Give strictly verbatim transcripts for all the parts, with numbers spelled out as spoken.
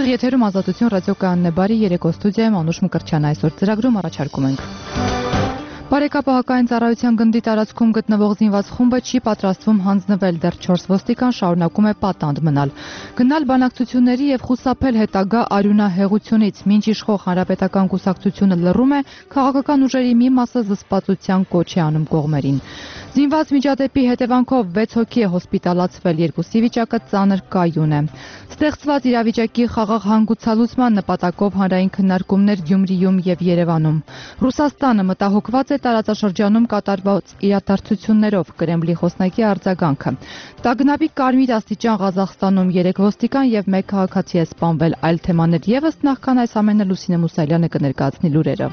Եթերում Ազատություն ռադիոկայանն է, բարի երեկո, ստուդիայում Անուշ Մկրտչյան, այսօր ծրագրում առաջարկում ենք. Բարեկապահական ծառայության գնդի տարածքում գտնվող զինված խումբը չի պատրաստվում հանձնվել, դեռ չորս ոստիկան շարունակում է պատանդ մնալ. Գնալ բանակցությունների եւ խուսափել հետագա արյունահեղությունից, մինչ իշխող հանրապետական կուսակցությունը լռում է, քաղաքական ուժերի մի մասը զսպվածության կոչ է անում կողմերին. Զինված միջադեպի հետևանքով վեց հոգի է հոսպիտալացվել, երկուսի վիճակը ծանր կայուն է. Ստեղծված իրավիճակի խաղաղ հանգուցալուծման նպատակով հանրային քննարկումներ Գյումրիում եւ Երևանում. Ռուսաստանը մտահոգված է տարածաշրջանում կատարված իրադարձություններով, Կրեմլի խոսնակի արձագանքը. Տագնապի կարմիր աստիճան Ղազախստանում երեք ոստիկան եւ մեկ քաղաքացի է սպանվել, այլ թեմաներ եւս, նախքան այս ամենը Լուսինե Մուսալյանը կներկայացնի լուրերը.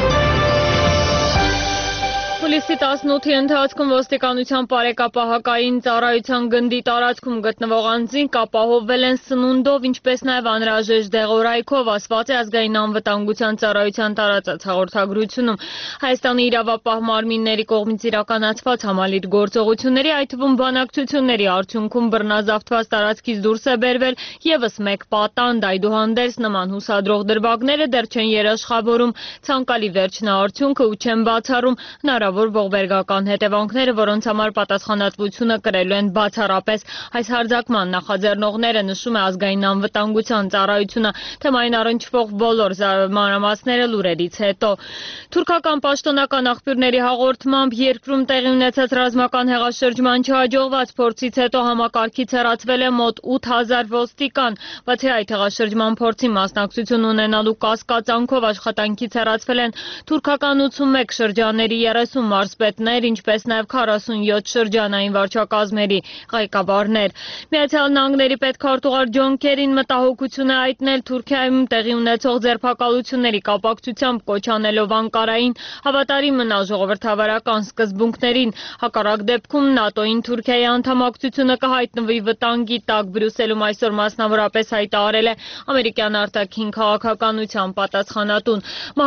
Հուլիսի տասնութի ընթացքում ոստիկանության բարեկապահական ծառայության գնդի տարածքում գտնվող անձինք ապահովվել են սնունդով, ինչպես նաև անհրաժեշտ դեղորայքով, ասված է ազգային անվտանգության ծառայության տարածած հաղորդագրությունում. Հայաստանի իրավապահ մարմինների կողմից իրականացված համալիր գործողությունների, այդ թվում բանակցությունների արդյունքում բռնազավթված տարածքից դուրս է բերվել ևս մեկ պատանդ, այդուհանդերձ նման հուսադրող դրվագները դեռ չեն երաշխավորում ցանկալի վերջնաարդյունքը ու չեն բացառում հնարավոր ողբերգական հետևանքները, որոնց համար պատասխանատվությունը կրելու են բացառապես. Այս հարձակման նախաձեռնողները, նշում է ազգային անվտանգության ծառայությունը, թեմային առնչվող բոլոր մանրամասները լուրերից հետո. Թուրքական պաշտոնական աղբյուրների հաղորդմամբ երկրում տեղի ունեցած ռազմական հեղաշրջման չհաջողված փորձից հետո համակարգից հեռացվել է մոտ ութ հազար ոստիկան. Բացի այդ, հեղաշրջման փորձի մասնակցություն ունենալու կասկածանքով աշխատանքից հեռացվել են թուրքական ութսունմեկ շրջանների երեսուն մարզպետներ, ինչպես նաև քառասունյոթ շրջանային վարչակազմերի ղեկավարներ. Միացյալ Նահանգների պետքարտուղար Ջոն Քերին մտահոգություն է հայտնել Թուրքիայում տեղի ունեցող ձերբակալությունների կապակցությամբ, կոչ անելով Անկարային հավատարիմ մնալ ժողովրդավարական սկզբունքներին. Հակառակ դեպքում ՆԱՏՕ-ին Թուրքիայի անդամակցությունը կհայտնվի վտանգի տակ. Բրյուսելում այսօր մասնավորապես հայտարարել է ամերիկյան արտաքին քաղաքականության պատասխանատուն.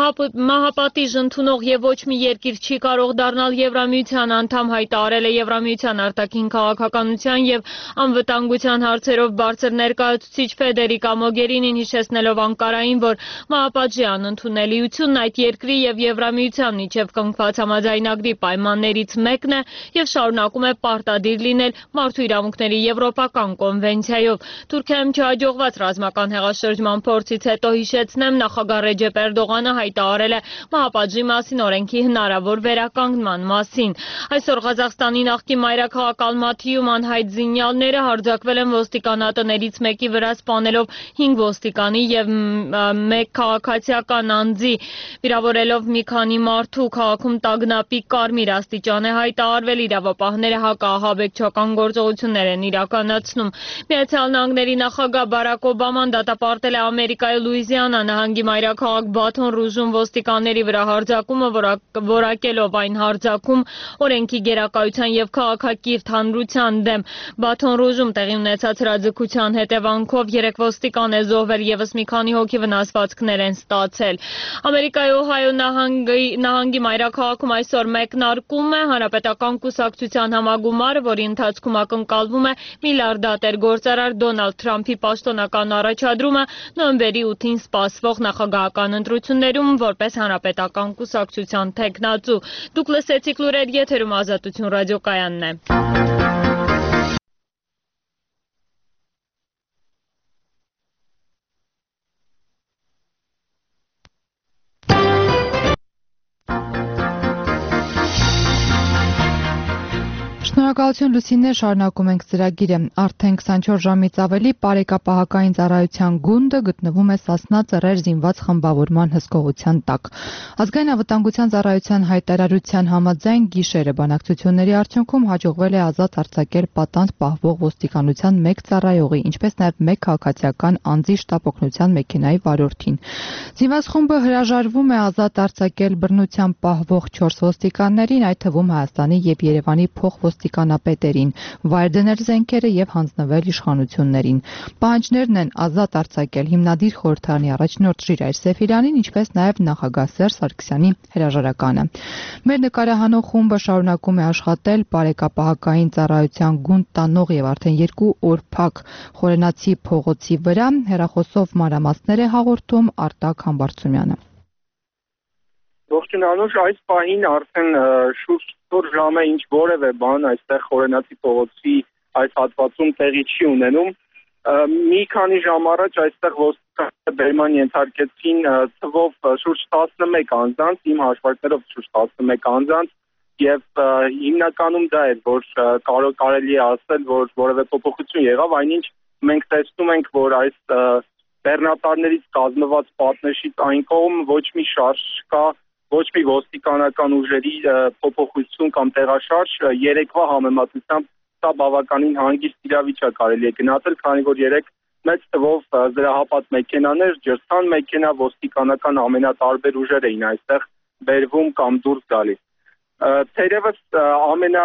Մահապատիժ ընդունող եւ ոչ մի երկիր չի կարող դառնալ Եվրամիության անդամ, հայտարարել է Եվրամիության արտաքին քաղաքականության եւ անվտանգության հարցերով բարձր ներկայացուցիչ Ֆեդերիկա Մոգերինին, հիշեցնելով Անկարային, որ մահապատժի անընդունելիությունն այդ երկրի եւ Եվրամիության միջև կնքված համաձայնագրի պայմաններից մեկն է եւ շարունակում է պարտադիր լինել մարդու իրավունքների եվրոպական կոնվենցիայով. Թուրքիայում չհաջողված ռազմական հեղաշրջման փորձից հետո, հիշեցնեմ, նախագահ Ռեջեփ Էրդողանը հայտարարել է մահապատժի մասին օրենքի հնարավոր վերականգնման մասին. Այսօր Ղազախստանի նախկին մայրաքաղաք Ալմաթիում անհայտ զինյալները հարձակվել են ոստիկանատներից մեկի վրա, սպանելով հինգ ոստիկանի եւ մեկ քաղաքացիական անձի, վիրավորելով մի քանի մարդու. Քաղաքում տագնապի կարմիր աստիճան է հայտարարվել, իրավապահները հակաահաբեկչական գործողություններ են իրականացնում. Միացյալ Նահանգների նախագահ Բարակ Օբաման դատապարտել է Ամերիկայի Լուիզիանա նահանգի մայրաքաղաք Բաթոն Ռուժում ոստիկանների վրա հարձակումը, որակելով այն հարձակում օրենքի գերակայության եւ քաղաքակիրթ հանրության դեմ. Բաթոն Ռուժում տեղի ունեցած հրաձգության հետևանքով երեք ոստիկան է զոհվել, եւս մի քանի հոգի վնասվածքներ են ստացել. Ամերիկայի Օհայո նահանգի, նահանգի մայրաքաղաքում այսօր մեկնարկում է հանրապետական կուսակցության համագումարը, որի ընթացքում ակնկալվում է միլիարդատեր գործարար Դոնալդ Թրամփի պաշտոնական առաջադրումը նոյեմբերի ութին սպասվող նախագահական ընտրություններում որպես հանրապետական կուսակցության թեկնածու. Դուք լսեցիք լուրեր, եթերում Ազատություն ռադիոկայանն է. Շնորհակալություն Լուսինե, շարունակում ենք ծրագիրը. Արդեն քսանչորս ժամից ավելի բարեկապահական ծառայության գունդը գտնվում է Սասնա Ծռեր զինված խմբավորման հսկողության տակ. Ազգային անվտանգության ծառայության հայտարարության համաձայն գիշերը բանակցությունների արդյունքում հաջողվել է ազատ արձակել պատանդ պահվող ոստիկանության մեկ ծառայողի, ինչպես նաև մեկ քաղաքացիական անձի շտապ օգնության մեքենայի վարորդին. Զինված խումբը հրաժարվում է ազատ արձակել բռնությամբ պահվող չորս ոստիկաններին, այդ թվում Հայաստանի եւ Երևանի փոխ ոստիկաններին ոստիկանապետերին, վայր դնել զենքերը եւ հանձնվել իշխանություններին։ Պահանջներն են ազատ արձակել հիմնադիր խորհրդարանի առաջնորդ Ժիրայր Սեֆիրյանին, ինչպես նաեւ նախագահ Սերժ Սարգսյանի հրաժարականը։ Մեր նկարահանող խումբը շարունակում է աշխատել բարեկապահական ծառայության գունդ տանող եւ արդեն երկու օր փակ Խորենացի փողոցի վրա։ Հեռախոսով մանրամասներ է հաղորդում Արտակ Համբարձումյանը։ Ողջույն Անուշ, այս պահին արդեն շուրջ չորս ժամ է ինչ որևէ բան այստեղ Խորենացի փողոցի այս հատվածում տեղի չի ունենում։ Մի քանի ժամ առաջ այստեղ ոստիկանները բերման ենթարկեցին թվով շուրջ տասնմեկ անձանց, իմ հաշվարկներով շուրջ տասնմեկ անձանց, եւ հիմնականում դա է, որ կարող կարելի է ասել, որ որևէ փոփոխություն եղավ, այնինչ մենք տեսնում ենք, որ այս բեռնատարներից կազմված պատնեշից այն կողմ ոչ մի շարժ չկա, ոչ մի ոստիկանական ուժերի փոփոխություն կամ տեղաշարժ, երեկվա համեմատությամբ սա բավականին հանգիստ իրավիճակ կարելի է գնահատել, քանի որ երեք մեծ թվով զրահապատ մեքենաներ, ջրցան մեքենա, ոստիկանական ամենատարբեր ուժեր էին այստեղ բերվում կամ դուրս գալիս։ Թերևս ամենա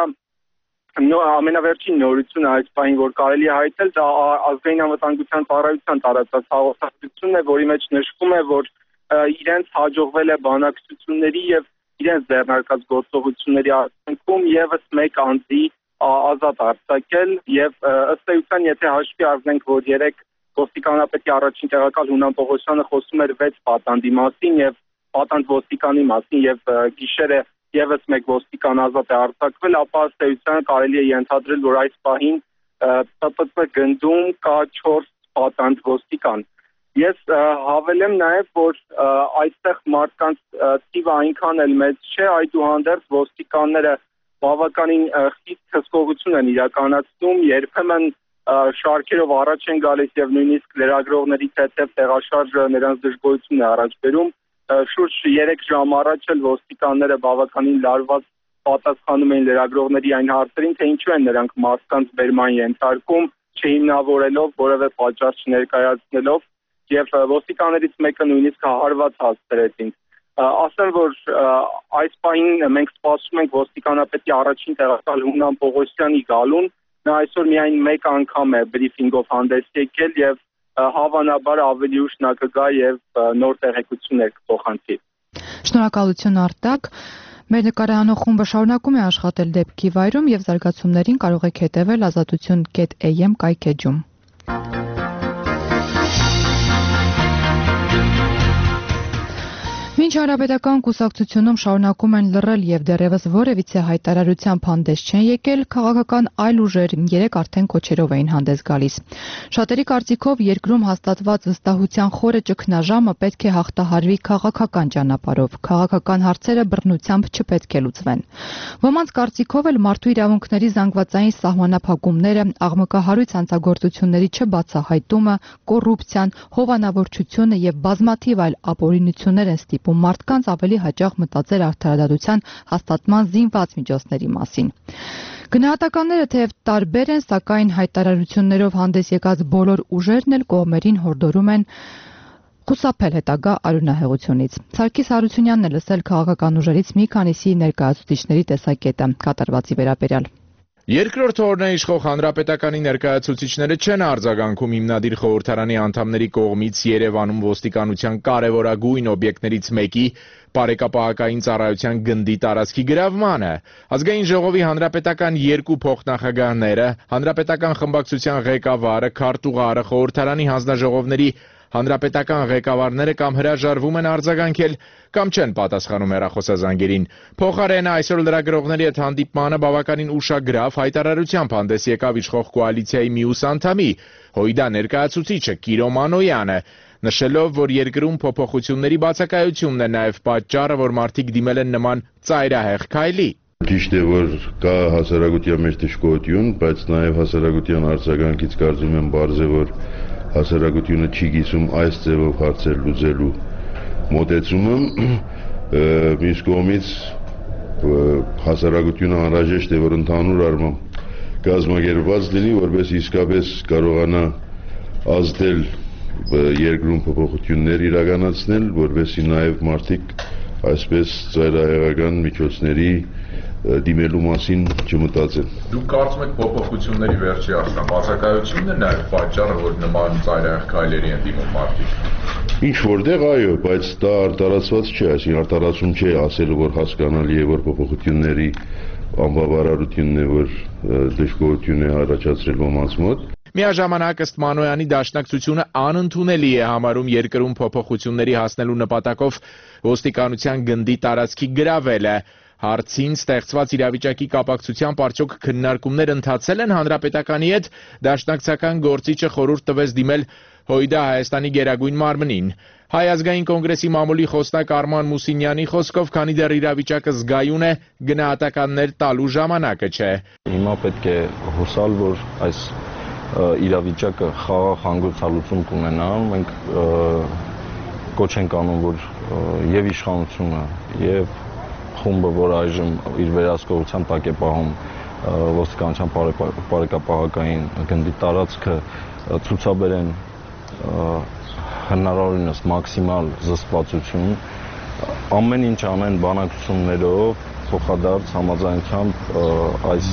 ամենավերջին նորությունը այս պահին, որ կարելի է հայտնել, դա ազգային անվտանգության ծառայության տարածած հաղորդակցությունն է, որի մեջ նշվում է, որ իրենց հաջողվել է բանակցությունների եւ իրենց ձեռնարկած գործողությունների արդյունքում եւս մեկ անձի ազատ արձակել եւ ըստ էության, եթե հաշվի առնենք, որ երեք ոստիկանապետի առաջին տեղակալ Հունան Պողոսյանը խոսում էր վեց պատանդի մասին եւ պատանդ ոստիկանի մասին եւ գիշերը եւս մեկ ոստիկան ազատ է արձակվել, ապա ըստ էության կարելի է ենթադրել, որ այս պահին P P C գնդում կա չորս պատանդ ոստիկան։ Ես հավելեմ նաեւ, որ այստեղ մարդկանց թիվը այնքան էլ մեծ չէ, այդուհանդերձ ոստիկանները բավականին խիստ հսկողություն են իրականացնում, երբեմն շարքերով առաջ են գալիս եւ նույնիսկ լրագրողներից հետեւ տեղաշարժը նրանց դժգոհություն է առաջ բերում։ Շուրջ երեք ժամ առաջ էլ ոստիկանները բավականին լարված պատասխանում էին լրագրողների այն հարցերին, թե ինչու են նրանք մարդկանց բերման ենթարկում, չհիմնավորելով, որևէ պատճառ չներկայացնելով, եւ ոստիկաններից մեկը նույնիսկ հարված հասցրեց ինձ։ Ասեմ, որ այս պահին մենք սպասում ենք ոստիկանապետի առաջին տեղակալ Հունան Պողոսյանի գալուն, նա այսօր միայն մեկ անգամ է բրիֆինգով հանդես եկել եւ հավանաբար ավելի ուշ նա կգա եւ նոր տեղեկություններ կփոխանցի։ Շնորհակալություն Արտակ։ Մեր նկարահանող խումբը շարունակում է աշխատել դեպքի վայրում եւ զարգացումներին կարող եք հետեւել ազատություն կետ A M կայքեջում։ Մինչ հանրապետական կուսակցությունում շարունակում են լռել եւ դեռևս որևիցե հայտարարությամբ հանդես չեն եկել, քաղաքական այլ ուժեր երեք արդեն կոչերով էին հանդես գալիս։ Շատերի կարծիքով երկրում հաստատված վստահության խորը ճգնաժամը պետք է հաղթահարվի քաղաքական ճանապարհով, քաղաքական հարցերը բռնությամբ չպետք է լուծվեն։ Ոմանց կարծիքով էլ մարդու իրավունքների զանգվածային սահմանափակումները, աղմկահարույց հանցագործությունների չբացահայտումը, կոռուպցիան, հովանավորչությունը եւ բազմաթիվ այլ ապօրինություններ են ստիպում մարդկանց ավելի հաճախ մտածել արդարադատության հաստատման զինված միջոցների մասին։ Գնահատականները թեև տարբեր են, սակայն հայտարարություններով հանդես եկած բոլոր ուժերն էլ կողմերին հորդորում են խուսափել հետագա արյունահեղությունից։ Սարգիս Հարությունյանն է լսել քաղաքական ուժերից մի քանիսի ներկայացուցիչների տեսակետը կատարվածի վերաբերյալ։ Երկրորդ օրն է իշխող հանրապետականի ներկայացուցիչները չեն արձագանքում հիմնադիր խորհրդարանի անդամների կողմից Երևանում ոստիկանության կարևորագույն օբյեկտներից մեկի բարեկապահական ծառայության գնդի տարածքի գրավմանը։ Ազգային ժողովի հանրապետական երկու փոխնախագահները, հանրապետական խմբակցության ղեկավարը, քարտուղարը, խորհրդարանի հանձնաժողովների հանրապետական ղեկավարները կամ հրաժարվում են արձագանքել կամ չեն պատասխանում հեռախոսազանգերին։ Փոխարենը այսօր լրագրողների հետ հանդիպմանը բավականին ուշագրավ հայտարարությամբ հանդես եկավ իշխող կոալիցիայի մյուս անդամի, ՀՅԴ ներկայացուցիչը Կիրո Մանոյանը, նշելով, որ երկրում փոփոխությունների բացակայությունն է նաև պատճառը, որ մարդիկ դիմել են նման ծայրահեղ քայլի։ Ճիշտ է, որ կա հասարակության մեջ դժգոհություն, բայց նաև հասարակության արձագանքից կարծում եմ բարձ է, որ հասարակությունը չի գիսում այս ձևով հարցեր լուծելու մոտեցումը, մյուս կողմից հասարակությունը անհրաժեշտ է, որ ընդհանուր առմամբ կազմակերպված լինի, որպես իսկապես կարողանա ազդել երկրում փոփոխություններ իրականացնել, որպեսզի նաև մարդիկ այսպես ծայրահեղական միջոցների դիմելու մասին չմտածեն։ Դուք կարծում եք փոփոխությունների վերջի արդյոք բացակայությունն է նաև պատճառը, որ նման ծայրահեղ քայլերի են դիմում մարդիկ։ Ինչ որտեղ այո, բայց դա արտարացված չէ, այսինքն արտարացում չէ ասելու, որ հասկանալի է, որ փոփոխությունների անբավարարությունն է, որ դժգոհություն է առաջացրել ոմանց մոտ։ Միաժամանակ ըստ Մանոյանի դաշնակցությունը անընդունելի է համարում երկրում փոփոխությունների հասնելու նպատակով ոստիկանության գնդի տարածքի գրավելը։ Հարցին ստեղծված իրավիճակի կապակցությամբ արդյոք քննարկումներ ընթացել են հանրապետականի հետ, դաշնակցական գործիչը խորհուրդ տվեց դիմել Հույդա Հայաստանի գերագույն մարմնին։ Հայ ազգային կոնգրեսի մամուլի խոսնակ Արման Մուսինյանի խոսքով, քանի դեռ իրավիճակը զգայուն է, գնահատականներ տալու ժամանակը չէ։ Հիմա պետք է հուսալ, որ այս իրավիճակը խաղաղ հանգուցալուծում կունենա, մենք կոչ ենք անում, որ եւ իշխանությունը եւ խումբը, որ այժմ իր վերահսկողության տակ է պահում ոստիկանության բարեկապահական գնդի տարածքը, ցուցաբերեն հնարավորինս մաքսիմալ զսպվածություն, ամեն ինչ անեն բանակցություններով, փոխադարձ համաձայնությամբ այս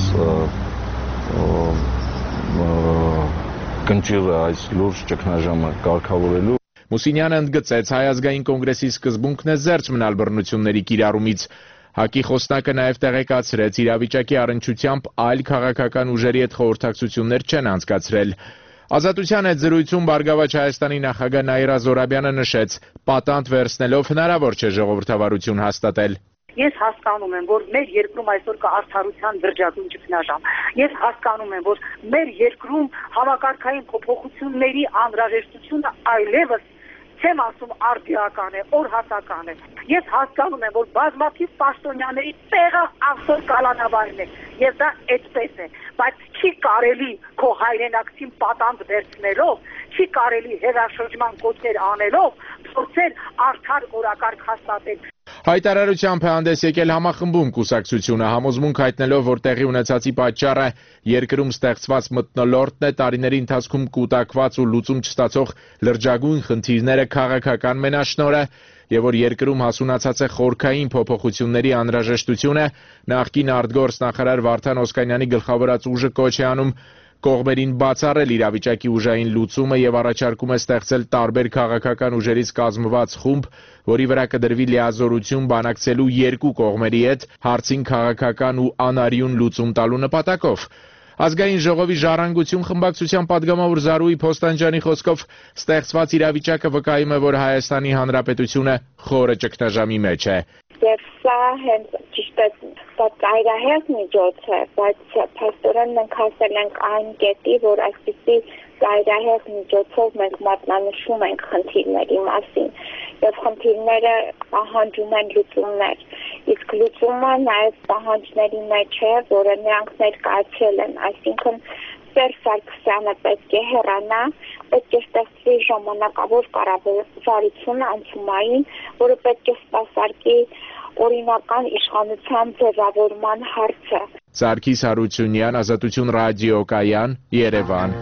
կնճիռը, այս լուրջ ճգնաժամը կարգավորելու։ Մուսինյանը ընդգծեց, Հայ ազգային կոնգրեսի սկզբունքն է զերծ մնալ բռնությունների կիրառումից։ ՀԱԿ-ի խոսնակը նաև տեղեկացրեց, իրավիճակի առնչությամբ այլ քաղաքական ուժերի հետ խորհրդակցություններ չեն անցկացրել։ Ազատության հետ զրույցում Բարգավաճ Հայաստանի նախագահ Նաիրա Զոհրաբյանը նշեց, պատանդ վերցնելով հնարավոր չէ ժողովրդավարություն հաստատել։ Ես հասկանում եմ, որ մեր երկրում այսօր կա արդարության դրճակուն ճգնաժամ։ Ես հասկանում եմ, որ մեր երկրում համակարգային փոփոխությունների անհրաժեշտությունը այլևս չեմ ասում արդիական է, օրհասական է։ Ես հասկանում եմ, որ բազմաթիվ պաշտոնյաների տեղը այսօր կալանավարն է, եւ դա այդպես է, բայց չի կարելի քո հայրենակցին պատանդ վերցնելով, չի կարելի հերաշրջման կոչեր անելով փորձել արդար օրակարգ հաստատել։ Հայտարարությամբ է հանդես եկել համախմբում կուսակցությունը, համոզմունք հայտնելով, որ տեղի ունեցածի պատճառը երկրում ստեղծված մթնոլորտն է, տարիների ընթացքում կուտակված ու լուծում չստացող լրջագույն խնդիրները քաղաքական մենաշնորհը, եւ որ երկրում հասունացած է խորքային փոփոխությունների անհրաժեշտությունը, նախկին արտգործնախարար Վարդան Օսկանյանի գլխավորած ուժը կոչ է անում կողմերին բացառել իրավիճակի ուժային լուծումը եւ առաջարկում է ստեղծել տարբեր քաղաքական ուժերից կազմված խումբ, որի վրա կդրվի լիազորություն բանակցելու երկու կողմերի հետ հարցին քաղաքական ու անարյուն լուծում տալու նպատակով։ Ազգային ժողովի ժառանգություն խմբակցության падգամավոր Զարուհի Փոստանջյանի խոսքով ստեղծված իրավիճակը վկայում է, որ Հայաստանի Հանրապետությունը խորը ճգնաժամի մեջ է։ Եվ սա հենց ճիշտ է, դա ծայրահեղ միջոց է, բայց փաստորեն մենք հասել ենք այն կետի, որ այսպիսի ծայրահեղ միջոցով մենք մատնանշում ենք խնդիրների մասին եւ խնդիրները պահանջում են լուծումներ, իսկ լուծումը նաեւ պահանջների մեջ է, որը նրանք ներկայացրել են, այսինքն Սերժ Սարգսյանը պետք է հեռանա, պետք է ստեղծվի ժամանակավոր կառավարություն անցումային, որը պետք է սպասարկի օրինական իշխանության ձևավորման հարցը։ Սարգիս Հարությունյան, Ազատություն ռադիոկայան, Երևան։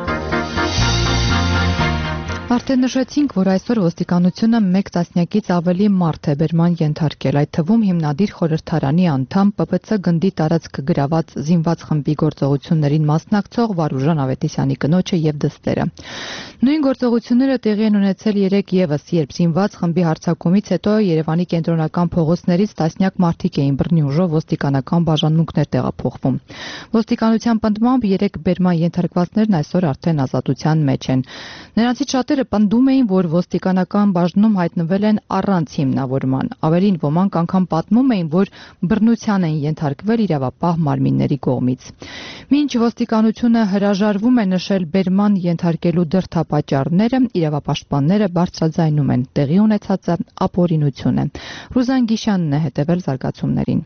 Արդեն նշեցինք, որ այսօր ոստիկանությունը մեկ տասնյակից ավելի մարդ է բերման ենթարկել, այդ թվում հիմնադիր խորհրդարանի անդամ Պ Պ Ց գնդի տարածք գրաված զինված խմբի գործողություններին մասնակցող Վարուժան Ավետիսյանի կնոջը եւ դստերը։ Նույն գործողությունները տեղի են ունեցել երեք եւս, երբ զինված խմբի հարձակումից հետո Երևանի կենտրոնական փողոցներից տասնյակ մարդիկ էին բռնի ուժով ոստիկանական բաժանմունքներ տեղափոխվում։ Ոստիկանության պնդմամբ երեք բերման ենթարկվածներն այսօր արդեն ազատության մեջ են։ Նրանցից շատերը պնդում էին, որ ոստիկանական բաժնում հայտնվել են առանց հիմնավորման։ Ավելին, ոմանք անգամ պատմում էին, որ բռնության են ենթարկվել իրավապահ մարմինների կողմից։ Մինչ ոստիկանությունը հրաժարվում է նշել բերման ենթարկելու դրդապատճառները, իրավապաշտպանները բարձրաձայնում են տեղի ունեցածը ապօրինություն է։ Ռուզան Գիշյանն է հետևել զարգացումներին։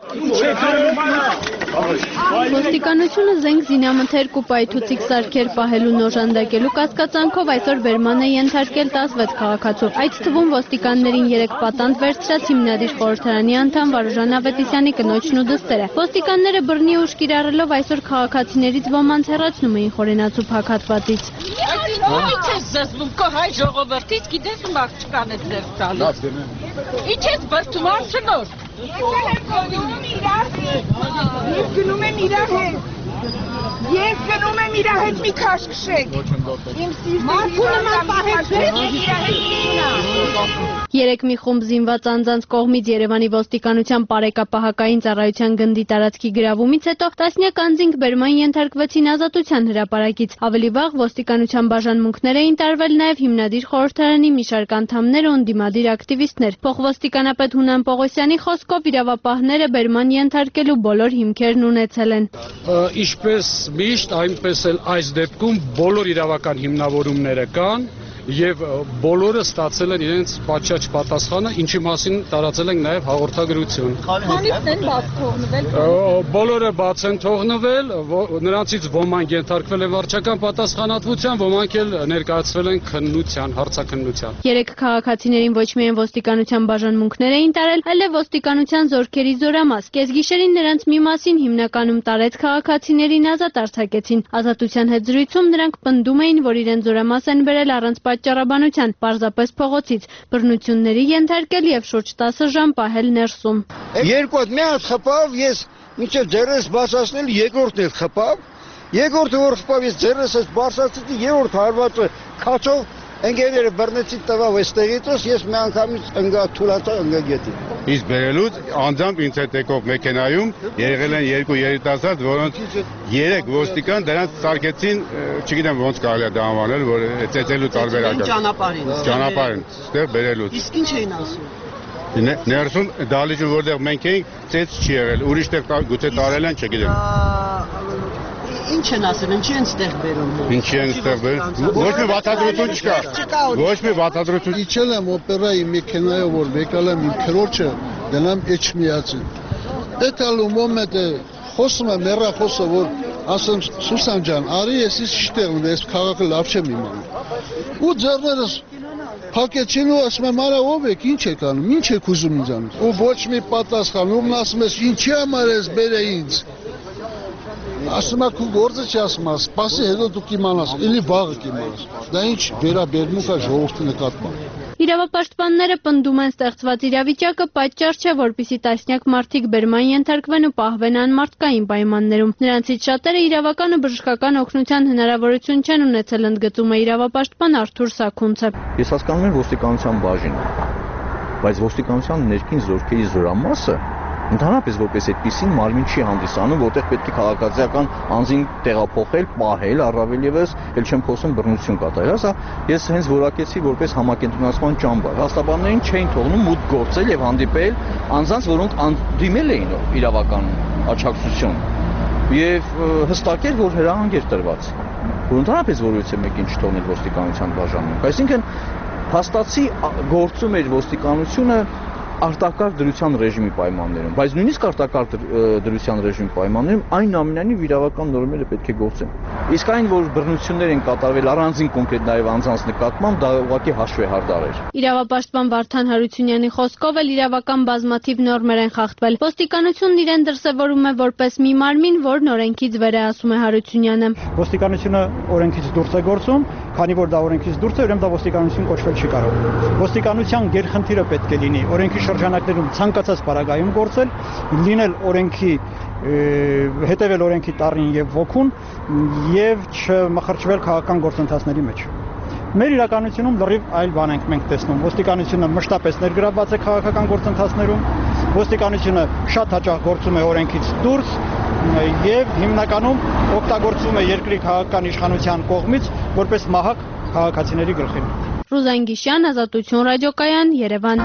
Ոստիկանությունը զենք զինամթերք ու պայթուցիկ սարքեր պահելուն օժանդակելու կասկածանքով այսօր բերման է ենթարկել տասնվեց քաղաքացու։ Այդ թվում ոստիկաններին երեք պատանդ վերցրած հիմնադիր խորհրդարանի անդամ Վարուժան Ավետիսյանի կնոջն ու դստերը։ Ոստիկանները բռնի ուժ կիրառելով այսօր քաղաքացիներից ոմանց հեռացնում էին խորենացու փակատվածից։ Ինչ ես զզվում քո հայ ժողովրդից, գիտես ում աղջկան ես ձեր տալու։ Ինչ ես բրդում արցնոր։ Ես գնում եմ իրար հետ։ Ես գնում եմ իրար հետ մի քաշքշեք։ Իմ սիրտը նման Երեք մի խումբ զինված անձանց կողմից Երևանի ոստիկանության պարեկապահակային ծառայության գնդի տարածքի գրավումից հետո տասնյակ անձինք բերման ենթարկվեցին Ազատության հրապարակից։ Ավելի վաղ ոստիկանության բաժանմունքներ էին տարվել նաև հիմնադիր խորհրդարանի մի շարք անդամներ ու ընդդիմադիր ակտիվիստներ։ Փոխվոստիկանապետ Հունան Պողոսյանի խոսքով իրավապահները բերման ենթարկելու բոլոր հիմքերն ունեցել են։ Ինչպես միշտ, այնպես էլ այս դեպքում բոլոր իրավական հիմնավորումները կան եւ բոլորը ստացել են իրենց պատշաճ պատասխանը, ինչի մասին տարածել ենք նաեւ հաղորդագրություն։ Քանիսն են բաց թողնվել։ Բոլորը բաց են թողնվել, նրանցից ոմանք ենթարկվել են վարչական պատասխանատվության, ոմանք էլ ներկայացվել են քննության, հարցաքննության։ Երեք քաղաքացիներին ոչ միայն ոստիկանության բաժանմունքներ էին տարել, այլև ոստիկանության զորքերի զորամաս։ Կեսգիշերին նրանց մի մասին հիմնականում տարեց քաղաքացիներին ազատ արձակեցին։ Ազատության հետ զրույցում նրանք պնդում էին, որ իրենց զորամաս են բերել առանց պատճառաբանության, պարզապես փողոցից, բռնությունների ենթարկել եւ շուրջ տասը ժամ պահել ներսում։ Երկու հատ մի հատ խփավ, ես մինչև ձեռս բացացնել երկրորդն էլ խփավ, երկրորդը որ խփավ, ես ձեռս բացացրի, երրորդ հարվածը քաչով ընկերները բռնեցին տվավ այստեղից, ես մի անգամից ընկա թուլացա ընկա գետի։ Իսկ բերելուց անձամբ ինձ հետ եկող մեքենայում եղել են երկու երիտասարդ, որոնց երեք ոստիկան դրանց սարքեցին, չգիտեմ ոնց կարելի է դա անվանել, որ ծեծելու տարբերակը։ Ճանապարհին։ Ճանապարհին, ստեղ բերելուց։ Իսկ ինչ էին ասում։ Ներսում դալիճը որտեղ մենք էինք, ծեծ չի եղել, ուրիշտեղ գուցե տարել են, չգիտեմ։ Ինչ են ասել, ինչի են ստեղ բերում։ Ինչի են ստեղ բերում։ Ոչ մի բացատրություն չկա։ Ոչ մի բացատրություն։ Իջել եմ օպերայի մեքենայով, որ եկալ եմ իմ քրոջը, գնամ Էջմիածին։ Այդ ալու մոմենտը խոսում եմ մեռախոսը, որ ասեմ Սուսան ջան, արի ես իստեղ ունեմ, ես քաղաքը լավ չեմ իմանում։ Ու ձեռներս փակեցին ու ասում եմ արա ով եք, ինչ եք անում, ինչ եք ուզում ինձանից։ Ու ոչ մի պատասխան, ում ասում ես ինչի համար ես բերե ինձ։ Ասում եք ու գործը չի ասում, սպասի հետո դու կիմանաս, էլի վաղը կիմանաս։ Դա ինչ վերաբերմունք է ժողովրդի նկատմամբ։ Իրավապաշտպանները պնդում են ստեղծված իրավիճակը պատճառ չէ, որպեսզի տասնյակ մարդիկ բերման ենթարկվեն ու պահվեն անմարդկային պայմաններում։ Նրանցից շատերը իրավական ու բժշկական օգնության հնարավորություն չեն ունեցել, ընդգծում է իրավապաշտպան Արթուր Սաքունցը։ Ես հասկանում եմ ոստիկանության բաժինը, բայց ոստիկանության ներքին զորքերի զորամասը ընդհանրապես որպես այդպեսին մարմին չի հանդիսանում, որտեղ պետք է քաղաքացիական անձին տեղափոխել, պահել, առավել ևս, ել չեմ խոսում բռնություն կատարել, հա, ես հենց որակեցի որպես համակենտրոնացման ճամբար։ Հաստաբաններին չէին թողնում մուտք գործել եւ հանդիպել անձանց, որոնք անդիմել էին իրավական աջակցություն եւ հստակել, որ հրահանգ էր տրված, որ ընդհանրապես որևիցե մեկին չթողնել ոստիկանության բաժանում։ Այսինքն հաստատի գործում էր ոստիկանությունը արտակարգ դրության ռեժիմի պայմաններում, բայց նույնիսկ արտակարգ դրության ռեժիմի պայմաններում այնուամենայնիվ իրավական նորմերը պետք է գործեն։ Իսկ այն, որ բռնություններ են կատարվել առանձին կոնկրետ նաև անձանց նկատմամբ, դա ուղղակի հաշվեհարդար էր։ Իրավապաշտպան Վարդան Հարությունյանի խոսքով էլ իրավական բազմաթիվ նորմեր են խախտվել։ Ոստիկանությունն իրեն դրսևորում է որպես մի մարմին, որն օրենքից վեր է, ասում է Հարությունյանը։ Ոստիկանությունը օրենքից դուրս է գործում, քանի որ դա օրենքից դուրս է, ուրեմն դա ոստիկանություն կոչվել չի կարող։ Ոստիկանության գերխնդիրը պետք է լինի օրենքի շրջանակներում ցանկացած պարագայում գործել, լինել օրենքի հետևել օրենքի տառին եւ ոգուն եւ չմխրճվել քաղաքական գործընթացների մեջ։ Մեր իրականությունում լրիվ այլ բան ենք մենք տեսնում։ Ոստիկանությունը մշտապես ներգրավված է քաղաքական գործընթացներում, ոստիկանությունը շատ հաճախ գործում է օրենքից դուրս եւ հիմնականում օգտագործվում է երկրի քաղաքական իշխանության կողմից որպես մահակ քաղաքացիների գլխին։ Ռուզան Գիշյան, Ազատություն ռադիոկայան, Երևան։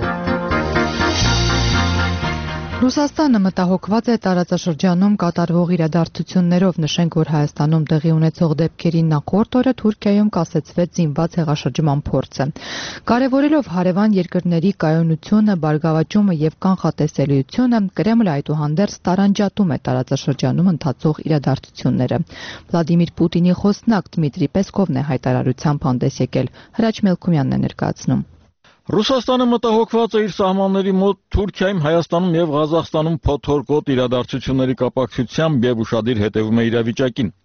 Ռուսաստանը մտահոգված է տարածաշրջանում կատարվող իրադարձություններով, նշենք, որ Հայաստանում տեղի ունեցող դեպքերի նախորդ օրը Թուրքիայում կասեցվեց զինված հեղաշրջման փորձը։ Կարևորելով հարևան երկրների կայունությունը, բարգավաճումը եւ կանխատեսելիությունը, Կրեմլը այդուհանդերձ տարանջատում է տարածաշրջանում ընթացող իրադարձությունները։ Վլադիմիր Պուտինի խոսնակ Դմիտրի Պեսկովն է հայտարարությամբ հանդես եկել։ Հրաչ Մելքումյանն է ներկայացնում։ Ռուսաստանը մտահոգված է իր սահմանների մոտ Թուրքիայում, Հայաստանում եւ Ղազախստանում փոթորկոտ իրադարձությունների կապակցությամբ եւ ուշադիր հետևում է իրավիճակին։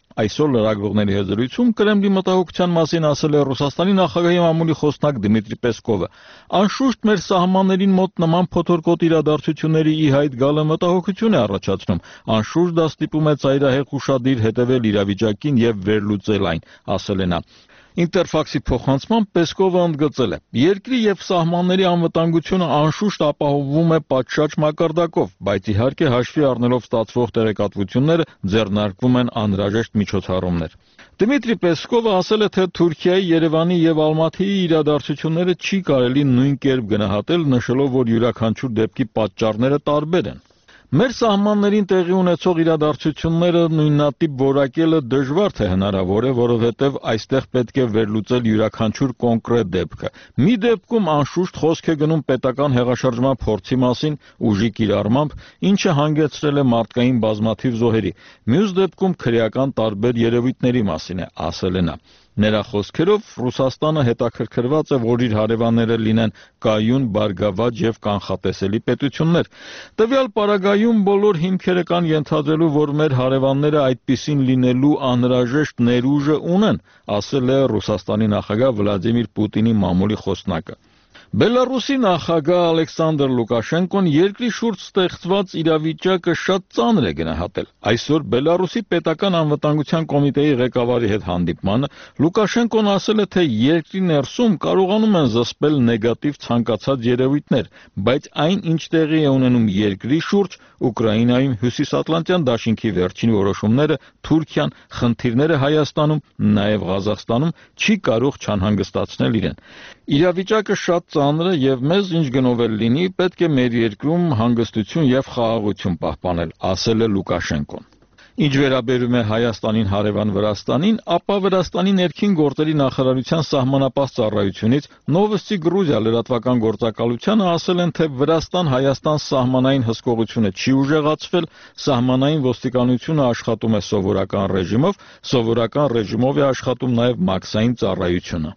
Այսօր լրագրողների հետ զրույցում Կրեմլի մտահոգության մասին ասել է Ռուսաստանի նախագահի մամուլի խոսնակ Դմիտրի Պեսկովը։ Անշուշտ մեր սահմաններին մոտ նման փոթորկոտ իրադարձությունների ի հայտ գալը մտահոգություն է առաջացնում։ Անշուշտ դա ստիպում է ծայրահեղ ուշադիր հետևել իրավիճակին եւ վերլուծել այն, ասել է նա։ Ինտերֆաքսի փոխանցմամբ Պեսկովը ընդգծել է. Երկրի եւ սահմանների անվտանգությունը անշուշտ ապահովվում է պատշաճ մակարդակով, բայց իհարկե հաշվի առնելով ստացվող տեղեկատվությունները ձեռնարկվում են անհրաժեշտ միջոցառումներ։ Դմիտրի Պեսկովը ասել է, թե Թուրքիայի, Երևանի եւ Ալմաթիի իրադարձությունները չի կարելի նույն կերպ գնահատել, նշելով, որ յուրաքանչյուր դեպքի պատճառները տարբեր են։ Մեր սահմաններին տեղի ունեցող իրադարձությունները նույնատիպ որակելը դժվար թե հնարավոր է, որովհետև այստեղ պետք է վերլուծել յուրաքանչյուր կոնկրետ դեպքը։ Մի դեպքում անշուշտ խոսք է գնում պետական հեղաշրջման փորձի մասին, ուժի կիրառմամբ, ինչը հանգեցրել է մարդկային բազմաթիվ զոհերի։ Մյուս դեպքում քրեական տարբեր երևույթների մասին է, ասել է նա։ Նրա խոսքերով Ռուսաստանը հետաքրքրված է, որ իր հարևանները լինեն կայուն, բարգավաճ եւ կանխատեսելի պետություններ։ Տվյալ պարագայում բոլոր հիմքերը կան ենթադրելու, որ մեր հարևանները այդպիսին լինելու անհրաժեշտ ներուժը ունեն, ասել է Ռուսաստանի նախագահ Վլադիմիր Պուտինի մամուլի խոսնակը։ Բելարուսի նախագահ Ալեքսանդր Լուկաշենկոն երկրի շուրջ ստեղծված իրավիճակը շատ ծանր է գնահատել։ Այսօր Բելարուսի պետական անվտանգության կոմիտեի ղեկավարի հետ հանդիպմանը Լուկաշենկոն ասել է, թե երկրի ներսում կարողանում են զսպել նեգատիվ ցանկացած երևույթներ, բայց այն, ինչ տեղի է ունենում երկրի շուրջ, Ուկրաինայում, Հյուսիսատլանտյան դաշինքի վերջին որոշումները, Թուրքիան, խնդիրները Հայաստանում, նաև Ղազախստանում չի կարող չանհանգստացնել իրեն։ Իրավիճակը շատ ծանր է եւ մեզ ինչ գնով էլ լինի, պետք է մեր երկրում հանգստություն եւ խաղաղություն պահպանել, ասել է Լուկաշենկոն։ Ինչ վերաբերում է Հայաստանին հարևան Վրաստանին, ապա Վրաստանի ներքին գործերի նախարարության սահմանապահ ծառայությունից Նովոստի Գրուզիա լրատվական գործակալությանը ասել են, թե Վրաստան-Հայաստան սահմանային հսկողությունը չի ուժեղացվել, սահմանային ոստիկանությունը աշխատում է սովորական ռեժիմով, սովորական ռեժիմով է աշխատում նաև մաքսային ծառայությունը։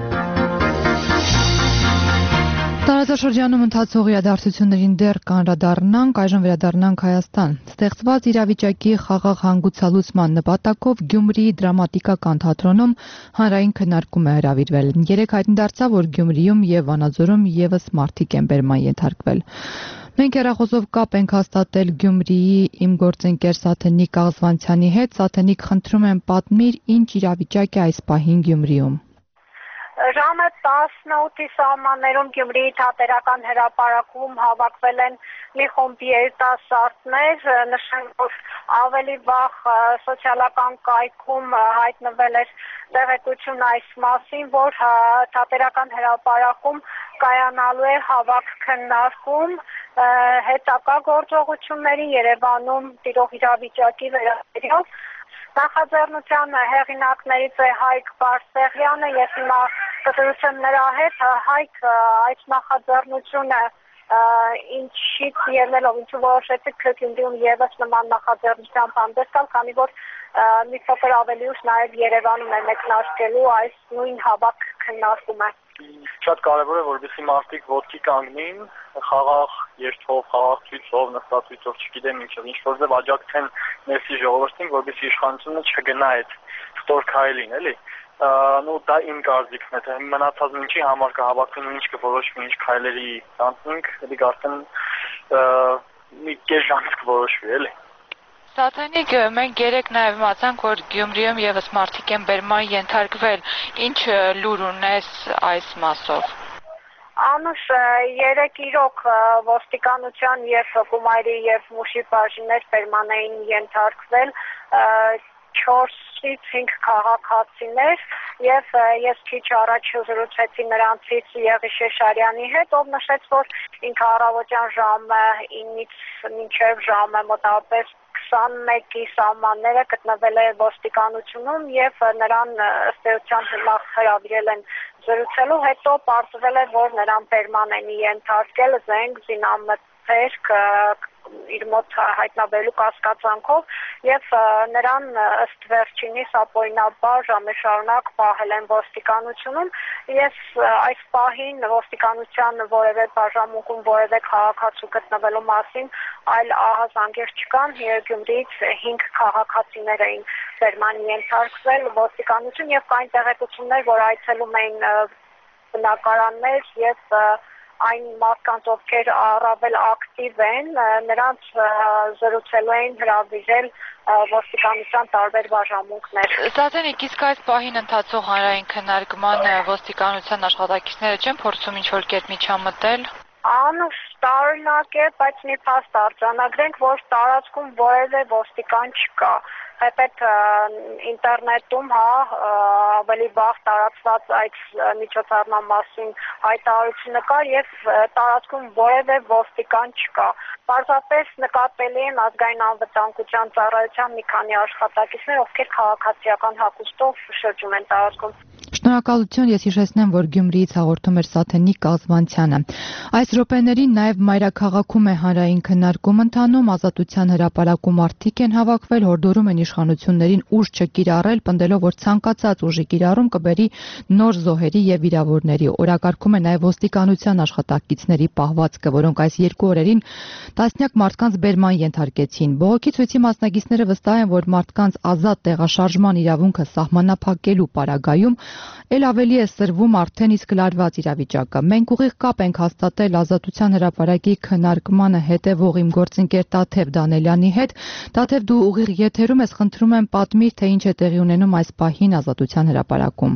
Տարածաշրջանում ընթացող իրադարձություններին դեռ կանդրադառնանք, այժմ վերադառնանք Հայաստան։ Ստեղծված իրավիճակի խաղաղ հանգուցալուծման նպատակով Գյումրիի դրամատիկական թատրոնում հանրային քննարկում է հրավիրվել։ Երեկ հայտնի դարձավ, որ Գյումրիում եւ Վանաձորում եւս մարդիկ են բերման ենթարկվել։ Մենք հեռախոսով կապ ենք հաստատել Գյումրիի իմ գործընկեր Սաթենիկ Աղզվանցյանի հետ։ Սաթենիկ, խնդրում եմ պատմիր, ինչ իրավիճակ է այս պահին Գյումրիում։ Ժամը տասնութի սահմաններում Գյումրիի թատերական հրապարակում հավաքվել են մի խումբ երիտասարդներ, նշեմ, որ ավելի վաղ սոցիալական կայքում հայտնվել էր տեղեկություն այս մասին, որ թատերական հրապարակում կայանալու է հավաք քննարկում հետագա գործողությունների Երևանում տիրող իրավիճակի վերաբերյալ։ Նախաձեռնության հեղինակներից է Հայկ Բարսեղյանը, ես հիմա կտրություն նրա հետ, Հայկ, այս նախաձեռնությունը ինչից ելնելով, ինչու որոշեցիք Գյումրիում եւս նման նախաձեռնությամբ հանդես գալ, քանի որ մի փոքր ավելի ուշ նաև Երևանում է մեկնարկելու այս նույն հավաք քննարկումը։ Շատ կարևոր է, որպեսզի մարդիկ ոտքի կանգնին, խաղաղ երթով, խաղաղ ցույցով, նստածույցով, չգիտեմ ինչով, ինչ որ ձև աջակցեն ներսի ժողովրդին, որպեսզի իշխանությունը չգնա այդ ստոր քայլին, էլի։ Նու դա իմ կարծիքն է, թե մնացածն ինչի համար կհավաքվեն ու ինչ կորոշվի, ինչ քայլերի կանցնենք, էլի արդեն մի կես ժամից կորոշվի, էլի։ Սաթենիկ, մենք երեք նաև իմացանք, որ Գյումրիում եւս մարդիկ են բերման ենթարկվել, ինչ լուր ունես այս մասով։ Անուշ, երեք իրոք ոստիկանության եւ Կումայրի եւ Մուշի բաժիններ բերման էին ենթարկվել, չորսից հինգ քաղաքացիներ եւ ես քիչ առաջ զրուցեցի նրանցից Եղի Շեշարյանի հետ, ով նշեց, որ ինքը առավոտյան ժամը ինից մինչեւ ժամը մոտավորապես քսանմեկի սահմանները գտնվել է ոստիկանությունում եւ նրան ըստ էության հիմա հրավիրել են զրուցելու, հետո պարզվել է, որ նրան բերման են ենթարկել զենք, զինամթերք, իր մոտ հայտնաբերելու կասկածանքով եւ նրան ըստ վերջինիս ապօրինաբար ժամերշարունակ պահել են ոստիկանությունում։ Ես այս պահին ոստիկանության որևէ բաժանմունքում որևէ քաղաքացու գտնվելու մասին այլ ահազանգեր չկան։ Գյումրիից հինգ քաղաքացիներ էին բերման ենթարկվել ոստիկանություն եւ կային տեղեկություններ, որ այցելում էին բնակարաններ եւ այն մարդկանց, ովքեր առավել ակտիվ են, նրանց զրուցելու էին հրավիրել ոստիկանության տարբեր բաժանմունքներ։ Զազենիկ, իսկ այս պահին ընթացող հանրային քննարկման ոստիկանության աշխատակիցները չեն փորձում ինչ-որ կերպ միջամտել։ Անուշ տարօրինակ է, բայց մի փաստ արձանագրենք, որ տարածքում որևէ ոստիկան չկա։ Հետեւետ ինտերնետում հա ավելի վաղ տարածված այդ միջոցառման մասին հայտարարությունը կար եւ տարածքում որևէ ոստիկան չկա։ Պարզապես նկատելի են ազգային անվտանգության ծառայության մի քանի աշխատակիցներ, ովքեր քաղաքացիական հագուստով շրջում են տարածքում։ Շնորհակալություն, ես հիշեցնեմ, որ Գյումրիից հաղորդում էր Սաթենիկ Կազմանցյանը։ Այս րոպեներին նաև մայրաքաղաքում է հանրային քննարկում ընթանում, Ազատության հրապարակում մարդիկ են հավաքվել, հորդորում են իշխանություններին ուժ չկիրառել, պնդելով, որ ցանկացած ուժի կիրառում կբերի նոր զոհերի եւ վիրավորների։ Օրակարգում է նաև ոստիկանության աշխատակիցների պահվածքը, որոնք այս երկու օրերին տասնյակ մարդկանց բերման ենթարկեցին։ Բողոքի ցույցի մասնակիցները վստահ են, որ մարդկանց ազատ տեղաշարժման իրավունքը սահմանափակելու պարագայում էլ ավելի է սրվում արդեն իսկ լարված իրավիճակը։ Մենք ուղիղ կապ ենք հաստատել Ազատության հրապարակի քննարկմանը հետևող իմ գործընկեր Տաթև Դանելյանի հետ։ Տաթև, դու ուղիղ եթերում ես, խնդրում եմ պատմիր, թե ինչ է տեղի ունենում այս պահին Ազատության հրապարակում։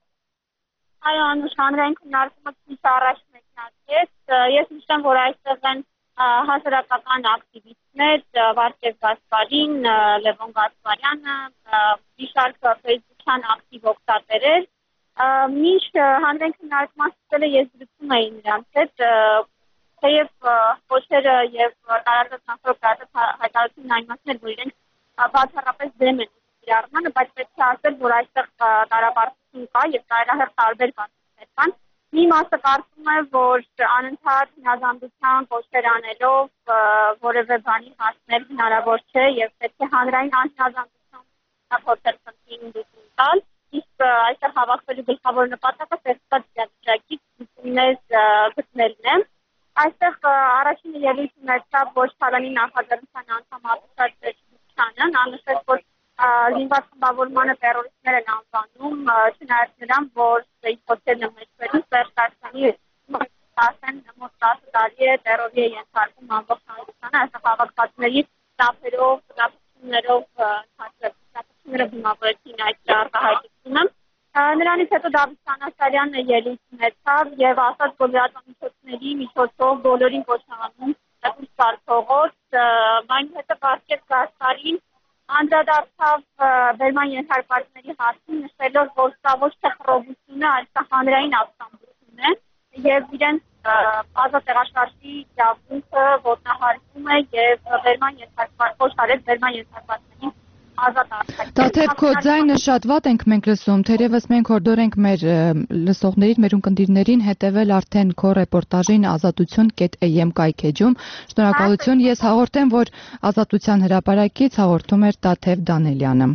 Այո, Անուշ, հանրային քննարկումը քիչ առաջ մեկնարկեց։ Ես նշեմ, որ այստեղ են հասարակական ակտիվիստներ, Վարդգես Գասպարին, Լևոն Գասպարյանը, մի շարք ֆեյսբուքյան ակտիվ օգտատերեր։ Մինչ հանրային քննարկման սկսելը ես զրուցում էի նրանց հետ, թեև փոստերը եւ տարածած նախորդ հայտարարությունն այն մասն էր, որ իրենք բացառապես դեմ են կիրառմանը, բայց պետք է ասել, որ այստեղ տարապարտություն կա եւ տարբեր տարբեր կազմներ կան։ Մի մասը կարծում է, որ անընդհատ հնազանդության կոչեր անելով որևէ բանի հասնել հնարավոր չէ եւ պետք է հանրային անհնազանդության փորձել խնդրին լուծում տալ։ Իսկ այստեղ հավաքվելու գլխավոր նպատակը ստեղծված իրավիճակից լուծումներ գտնելն է։ Այստեղ առաջինը ելույթ ունեցավ ոչ Թալանի նախաձեռնության անդամ Աբուշար Շուչյանը, նա նշեց, որ զինված խմբավորմանը տերորիստներ են անվանում, չնայած նրան, որ իշխանությունն է մեջբերում Սերժ ասեն մոտ տասը տարի է տերորի է ենթարկում ամբողջ հանրությանը, այստեղ հավաքվածների տափերով, տափություններով տափությունները դիմավորեցին այդ արտահայտությունը։ Նրանից հետո Դավիթ Սանասարյանը ելույթ ունեցավ եւ ասաց, որ լրատվամիջոցների միջոցով բոլորին կոչանում դուրս գալ փողոց, այնուհետեւ Վարդգես Գասպարին անդրադարձավ բերման ենթարկվածների հարցին, նշելով, որ սա ոչ թե խռովությունը, այլ սա հանրային ապստամբություն է եւ իրենց ազատ տեղաշարժի իրավունքը ոտնահարվում է եւ բերման ենթարկված ոչ արել բերման ենթարկվածներին ազատ արտահայտել։ Տաթև, քո ձայնը շատ վատ ենք մենք լսում, թերևս մենք հորդորենք մեր լսողներին, մեր ունկնդիրներին հետևել արդեն քո ռեպորտաժին ազատություն կետ էյ էմ կայքեջում։ Շնորհակալություն, ես հաղորդեմ, որ Ազատության հրապարակից հաղորդում էր Տաթև Դանելյանը։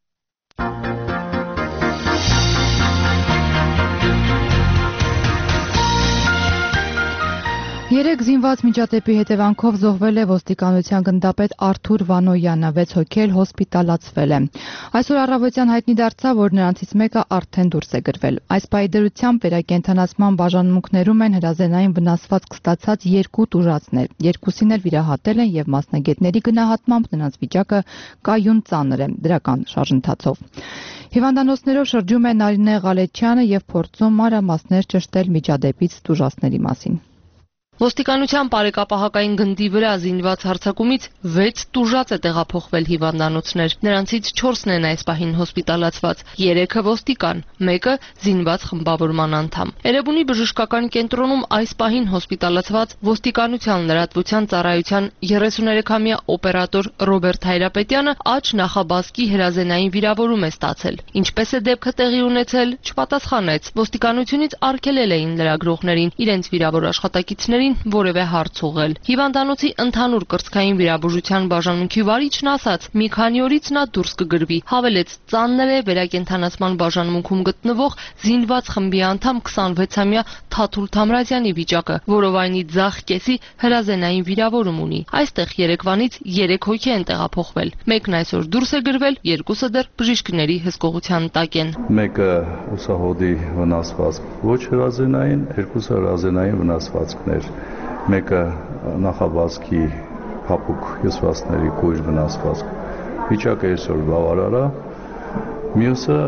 Երեք զինված միջադեպի հետևանքով զոհվել է ոստիկանության գնդապետ Արթուր Վանոյանը, վեց հոգի էլ հոսպիտալացվել է։ Այսօր առավոտյան հայտնի դարձավ, որ նրանցից մեկը արդեն դուրս է գրվել։ Այս պայդրությամբ վերակենդանացման բաժանմունքներում են հրազենային վնասվածք ստացած երկու տուժածներ։ Երկուսին էլ վիրահատել են եւ մասնագետների գնահատմամբ նրանց վիճակը կայուն ծանր է դրական շարժընթացով։ Հիվանդանոցներով շրջում է Նարինե Ղալեչյանը եւ փորձում մանրամասներ ճշտել միջադեպից տուժածների մասին։ Ոստիկանության բարեկապահակային գնդի վրա զինված հարձակումից վեց տուժած է տեղափոխվել հիվանդանոցներ։ Նրանցից չորսն են այս պահին հոսպիտալացված, երեքը ոստիկան, մեկը զինված խմբավորման անդամ։ Էրեբունի բժշկական կենտրոնում այս պահին հոսպիտալացված ոստիկանության լրատվության ծառայության երեսուներեքամյա օպերատոր Ռոբերտ Հայրապետյանը աջ նախաբազկի հրազենային վիրավորում է ստացել։ Ինչպես է դեպքը տեղի ունեցել, չպատասխանեց։ Ոստիկանությունից արգելել էին լրագրողներին իրենց վիրավոր աշխատակիցների հիվանդներին որևէ հարց ուղղել։ Հիվանդանոցի ընդհանուր կրծքային վիրաբուժության բաժանմունքի վարիչն ասաց, մի քանի օրից նա դուրս կգրվի։ Հավելեց, ծանր է վերակենդանացման բաժանմունքում գտնվող զինված խմբի անդամ քսանվեցամյա Թաթուլ Թամրազյանի վիճակը, որով այնի ձախ կեսի հրազենային վիրավորում ունի։ Այստեղ երեկվանից երեք հոգի են տեղափոխվել։ Մեկն այսօր դուրս է գրվել, երկուսը դեռ բժիշկների հսկողության տակ են։ Մեկը ուսահոդի վնասվածք, ոչ հրազենային, երկուսը հրազենային վնասվածքներ։ Մեկը նախաբազկի փափուկ հյուսվածքների կույր վնասվածք։ Վիճակը այսօր բավարար է։ Մյուսը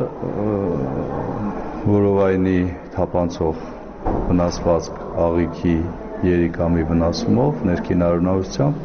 որովայնի թափանցող վնասվածք աղիքի երիկամի վնասումով ներքին արյունարությամբ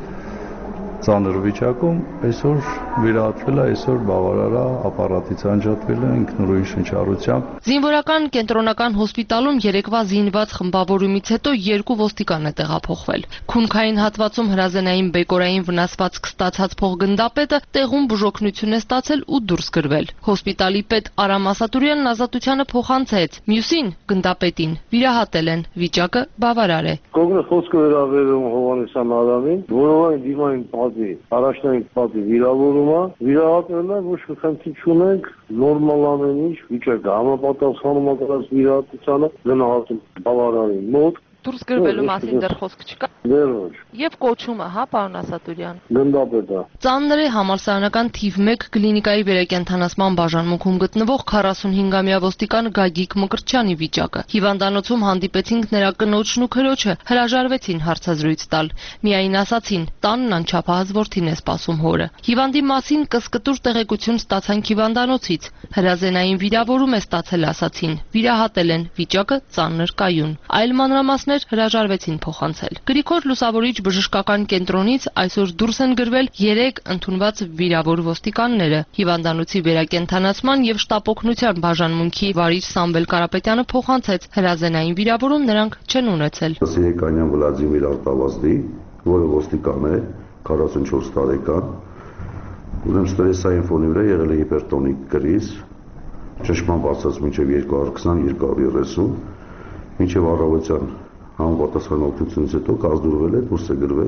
ծանր վիճակում այսօր վիրահատվել է, այսօր բավարար է, ապարատից անջատվել է ինքնուրույն շնչառությամբ։ Զինվորական կենտրոնական հոսպիտալում երեկվա զինված խմբավորումից հետո երկու ոստիկան է տեղափոխվել։ Քունքային հատվածում հրազենային բեկորային վնասվածք ստացած փոխգնդապետը տեղում բուժօգնություն է ստացել ու դուրս գրվել։ Հոսպիտալի պետ Արամ Ասատուրյանն ազատությանը փոխանցեց, մյուսին գնդապետին վիրահատել են, վիճակը բավարար է։ Կողմը խոսքը վերաբերում Հովհաննեսյան Արամին, որովայն դիմային առաջնային պատի վիրավորումը, վիրահատելն է, ոչ մի խնդիր չունենք, նորմալ ամեն ինչ, վիճակը համապատասխանում է դրած վիրահատությանը, գնահատում բավարարի մոտ։ Դուրս գրվելու մասին դեռ խոսք չկա։ Դեռ ոչ։ Եվ կոչումը, հա, պարոն Ասատուրյան։ Գնդապետը։ Ծանր է համալսարանական թիվ մեկ կլինիկայի վերակենդանացման բաժանմունքում գտնվող քառասունհինգամյա ոստիկան Գագիկ Մկրտչյանի վիճակը։ Հիվանդանոցում հանդիպեցինք նրա կնոջն ու քրոջը, հրաժարվեցին հարցազրույց տալ։ Միայն ասացին, տանն անչափահաս որդին է սպասում հորը։ Հիվանդի մասին կսկտուր տեղեկություն ստացանք հիվանդանոցից։ Հրազենային վիրավորում է ստացել, ասացին։ Վիրահատել են, վիճակը ծանր կայուն։ Այլ մանրամասներ հրաժարվեցին փոխանցել։ Գրիգոր Լուսավորիչ բժշկական կենտրոնից այսօր դուրս են գրվել երեք ընդունված վիրավոր ոստիկանները։ Հիվանդանոցի վերակենդանացման եւ շտապօգնության բաժանմունքի վարիչ Սամվել Կարապետյանը փոխանցեց, հրազենային վիրավորում նրանք չեն ունեցել։ Սիրեկանյան Վլադիմիր Արտավազդի, որը ոստիկան է, քառասունչորս տարեկան, ուրեմն ստրեսային ֆոնի վրա եղել է հիպերտոնիկ կրիզ, ճնշման բացած մինչև երկու հարյուր քսան երկու հարյուր երեսուն, մինչև առավոտյան համապատասխանատվությունից հետո կազդուրվել է, դուրս է գրվել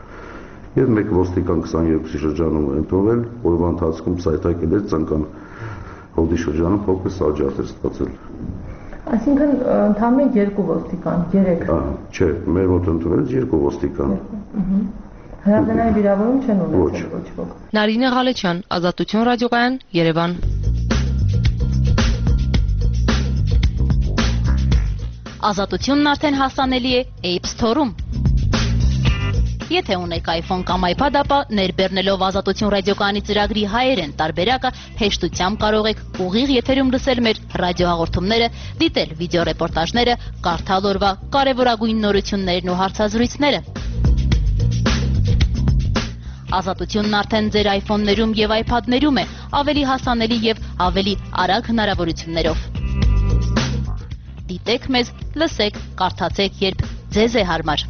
եւ մեկ ոստիկան քսաներկուսի շրջանում ընդունվել, օրվա ընթացքում սայթակել էր ցանկան հոդի շրջանում փոքր սարջարդ էր ստացել։ Այսինքն ընդհանրապես երկու ոստիկան, երեք։ Չէ, մեր մոտ ընդունվեց երկու ոստիկան։ Հրազենային վիրավորում չեն ունեցել ոչ ոք։ Նարինե Ղալեչյան, Ազատություն ռադիոկայան, Երևան։ Ազատությունն արդեն հասանելի է App Store-ում։ Եթե ունեք iPhone կամ iPad, ապա ներբեռնելով Ազատություն ռադիոկայանի ծրագրի հայերեն տարբերակը հեշտությամբ կարող եք ուղիղ եթերում լսել մեր ռադիոհաղորդումները, դիտել վիդեոռեպորտաժները, կարդալ օրվա կարևորագույն նորություններն ու հարցազրույցները։ Ազատությունն արդեն ձեր iPhone-ներում եւ iPad-ներում է, ավելի հասանելի եւ ավելի արագ հնարավորություններով։ Դիտեք մեզ, լսեք, կարդացեք, երբ ձեզ է հարմար։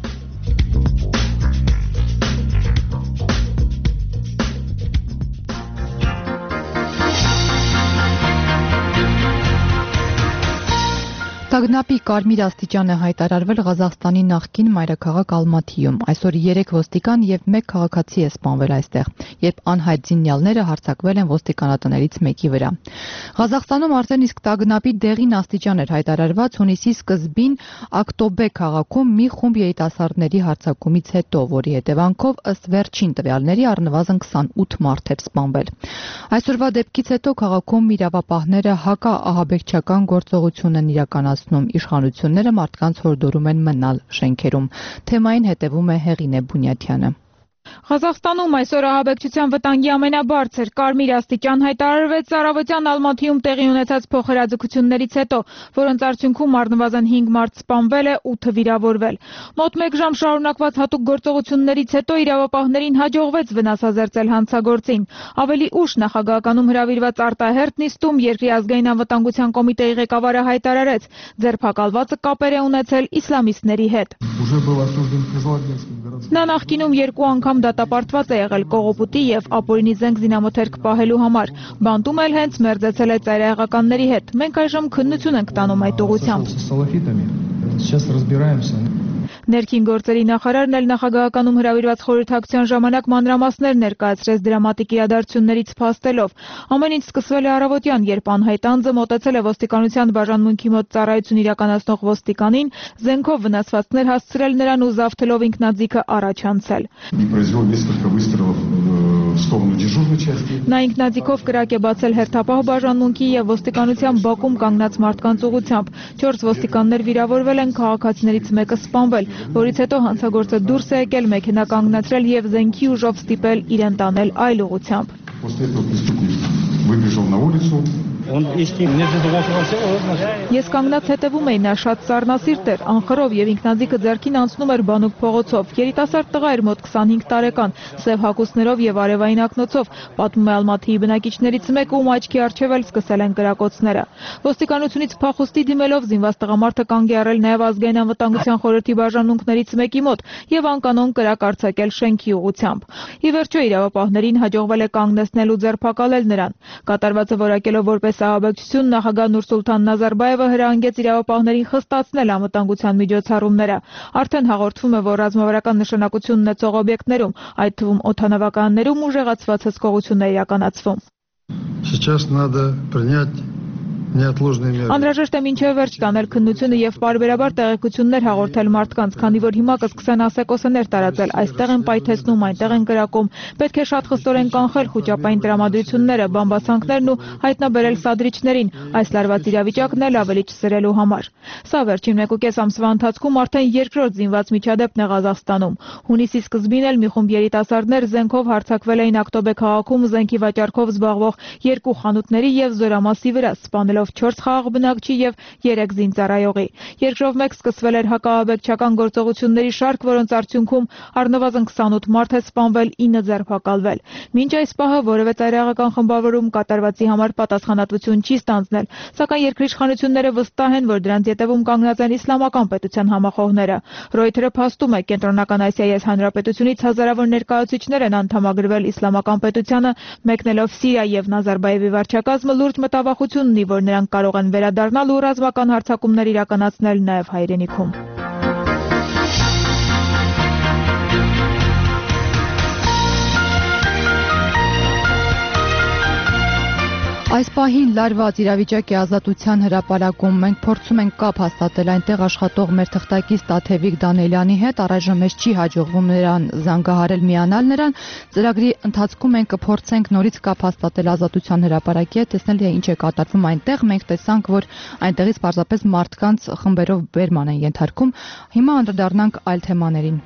Տագնապի կարմիր աստիճան է հայտարարվել Ղազախստանի նախկին մայրաքաղաք Ալմաթիում։ Այսօր երեք ոստիկան եւ մեկ քաղաքացի է սպանվել այստեղ, երբ անհայտ զինյալները հարձակվել են ոստիկանատներից մեկի վրա։ Ղազախստանում արդեն իսկ տագնապի դեղին աստիճան էր հայտարարված հունիսի սկզբին Ակտոբե քաղաքում մի խումբ երիտասարդների հարձակումից հետո, որի հետևանքով ըստ վերջին տվյալների առնվազն քսանութ մարդ է սպանվել։ Այսօրվա դեպքից հետո քաղաքում իրավապահները հակաահաբեկչական գործողություն են իրականացնում, իշխանությունները մարդկանց հորդորում են մնալ շենքերում։ Թեմային հետևում է Հեղինե Բունյաթյանը։ Ղազախստանում այսօր ահաբեկչության վտանգի ամենաբարձր կարմիր աստիճան հայտարարվեց առավոտյան Ալմաթիում տեղի ունեցած փոխհրաձգություններից հետո, որոնց արդյունքում առնվազն հինգ մարդ սպանվել է, ութը վիրավորվել։ Մոտ մեկ ժամ շարունակված հատուկ գործողություններից հետո իրավապահներին հաջողվեց վնասազերծել հանցագործին։ Ավելի ուշ նախագահականում հրավիրված արտահերթ նիստում Երկրի ազգային անվտանգության կոմիտեի ղեկավարը հայտարարեց, ձերբակալվածը կապեր է ունեցել իսլամիստների հետ։ Նա նախկինում երկու անգամ դատապարտված է եղել կողոպուտի եւ ապօրինի զենք զինամթերք պահելու համար։ Բանտում էլ հենց մերձեցել է ծայրահեղականների հետ։ Մենք այժմ քննություն ենք տանում այդ ուղղությամբ։ Ներքին գործերի նախարարն էլ նախագահականում հրավիրված խորհրդակցության ժամանակ մանրամասներ ներկայացրեց դրամատիկ իրադարձություններից փաստելով։ Ամեն ինչ սկսվել է առավոտյան, երբ անհայտ անձը մոտեցել է ոստիկանության բաժանմունքի մոտ ծառայություն իրականացնող ոստիկանին, զենքով վնասվածքներ հասցրել նրան ու զավթելով ինքնաձիգը առաջ անցել։ Նա ինքնաձիգով կրակ է բացել հերթապահ բաժանմունքի և ոստիկանության բակում կանգնած մարդկանց ուղղությամբ։ Չորս ոստիկաններ վիրավորվել են, քաղաքացիներից մեկը սպանվել, որից հետո հանցագործը դուրս է եկել, մեքենա կանգնացրել և զենքի ուժով ստիպել իրեն տանել այլ ուղղությամբ։ Ես կանգնած հետևում էի, նա շատ սառնասիրտ էր, անխռով և ինքնաձիգը ձեռքին անցնում էր բանուկ փողոցով։ Երիտասարդ տղա էր մոտ քսանհինգ տարեկան, սև հագուստներով և արևային ակնոցով, պատմում է Ալմաթիի բնակիչներից մեկը, ում աչքի առջև էլ սկսել են կրակոցները։ Ոստիկանությունից փախուստի դիմելով զինված տղամարդը կանգ է առել նաև ազգային անվտանգության խորհրդի բաժանմունքներից մեկի մոտ և անկանոն կրակ արձակել շենքի ուղղությամբ։ Ի վերջո իրավապահներին հաջողվել է կանգնեցնել ու ձերբակալել նրան։ Կատարվածը որակելով որպես ահաբեկչություն, նախագահ Նուրսուլթան Նազարբայևը հրահանգեց իրավապահներին խստացնել անվտանգության միջոցառումները։ Արդեն հաղորդվում է, որ ռազմավարական նշանակություն ունեցող օբյեկտներում, այդ թվում օդանավականներում ուժեղացված հսկողություն է իրականացվում։ Անհրաժեշտ է մինչև վերջ տանել քննությունը և պարբերաբար տեղեկություններ հաղորդել մարդկանց, քանի որ հիմա կսկսեն ասեկոսեներ տարածել, այստեղ են պայթեցնում, այնտեղ են կրակում։ Պետք է շատ խստորեն կանխել խուճապային տրամադրությունները, բամբասանքներն ու հայտնաբերել սադրիչներին, այս լարված իրավիճակն էլ ավելի չսրելու համար։ Սա վերջին մեկուկես ամսվա ընթացքում արդեն երկրորդ զինված միջադեպն է Ղազախստանում։ Հունիսի սկզբին էլ մի խումբ երիտասարդներ զենքով հարձակվել էին Ակտոբե քաղաքում զենքի վաճառքով զբաղվող երկու խանութների և Զորամասի վրա, սպանելով չորս խաղաղ բնակչի և երեք զինծառայողի։ Երկրով մեկ սկսվել էր հակաահաբեկչական գործողությունների շարք, որոնց արդյունքում առնվազն քսանութ մարդ է սպանվել, ինը ձերբակալվել։ Մինչ այս պահը որևէ ծայրահեղական խմբավորում կատարվածի համար պատասխանատվություն չի ստանձնել, սակայն երկրի իշխանությունները վստահ են, որ դրանց ետևում կանգնած են իսլամական պետության համախոհները։ Ռոյթերը փաստում է, Կենտրոնական Ասիայի Հանրապետությունից հազարավոր ներկայացուցիչներ են անդամագրվել իսլամական պետությանը, մեկնելով Սիրիա և Նազարբայևի վարչակազմը լուրջ մտավախություն ունի, որ նրանք կարող են վերադառնալ ու ռազմական հարձակումներ իրականացնել նաև հայրենիքում։ Այս պահին լարված իրավիճակի ազատության հրապարակում մենք փորձում ենք կապ հաստատել այնտեղ աշխատող մեր թղթակից Տաթևիկ Դանելյանի հետ, առայժմ մեզ չի հաջողվում նրան զանգահարել միանալ նրան։ Ծրագրի ընթացքում մենք կփորձենք նորից կապ հաստատել ազատության հրապարակի հետ, տեսնել թե ինչ է կատարվում այնտեղ։ Մենք տեսանք, որ այնտեղից պարզապես մարդկանց խմբերով բերման են ենթարկում։ Հիմա անդրադառնանք այլ թեմաներին։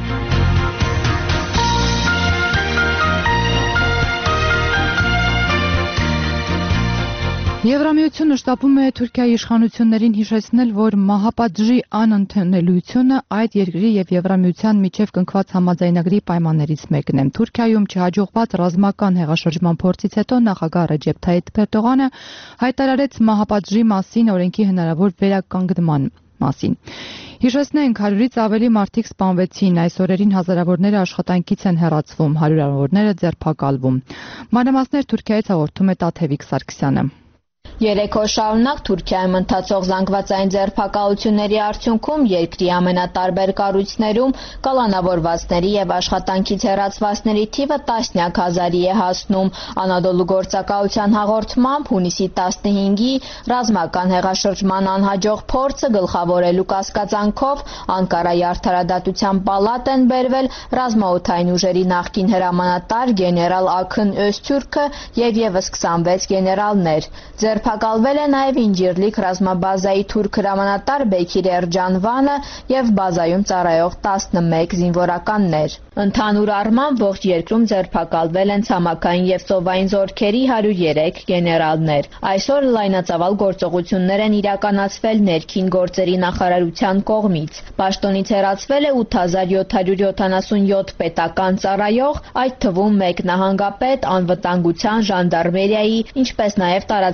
Եվրամիությունը շտապում է Թուրքիայի իշխանություններին հիշեցնել, որ մահապատժի անընդունելությունը այդ երկրի և Եվրամիության միջև կնքված համաձայնագրի պայմաններից մեկն է։ Թուրքիայում չհաջողված ռազմական հեղաշրջման փորձից հետո նախագահ Ռեջեփ Թայիփ Էրդողանը հայտարարեց մահապատժի մասին օրենքի հնարավոր վերականգնման մասին։ Հիշեցնենք, հարյուրից ավելի մարդիկ սպանվեցին, այս օրերին հազարավորները աշխատանքից են հեռացվում, հարյուրավորները ձերբակալվում։ Մանրամասներ Թուրքիայից հաղորդում է Տաթևիկ Սարգսյանը։ Երեք օր շարունակ Թուրքիայում ընթացող զանգվածային ձերբակալությունների արդյունքում երկրի ամենատարբեր կառույցներում կալանավորվածների եւ աշխատանքից հեռացվածների թիվը տասնյակ հազարի է հասնում։ Անադոլու գործակալության հաղորդմամբ հունիսի տասնհինգի ռազմական հեղաշրջման անհաջող փորձը գլխավորելու կասկածանքով Անկարայի արդարադատության պալատ են բերվել ռազմաօդային ուժերի նախկին հրամանատար գեներալ Աքն Öztürkը եւ եւս քսանվեց գեներալներ։ Ձերբակալվել է նաև Ինջիրլիկ ռազմաբազայի թուրք հրամանատար Բեքիր Էրջանվանը և բազայում ծառայող տասնմեկ զինվորականներ։ Ընդհանուր առմամբ ողջ երկրում ձերբակալվել են ցամաքային և ծովային զորքերի հարյուր երեք գեներալներ։ Այսօր լայնածավալ գործողություններ են իրականացվել ներքին գործերի նախարարության կողմից։ Պաշտոնից հեռացվել է ութ հազար յոթ հարյուր յոթանասունյոթ պետական ծառայող, այդ թվում մեկ նահանգապետ, անվտանգության, ժանդարմերիայի, ինչպես նաև տարածքային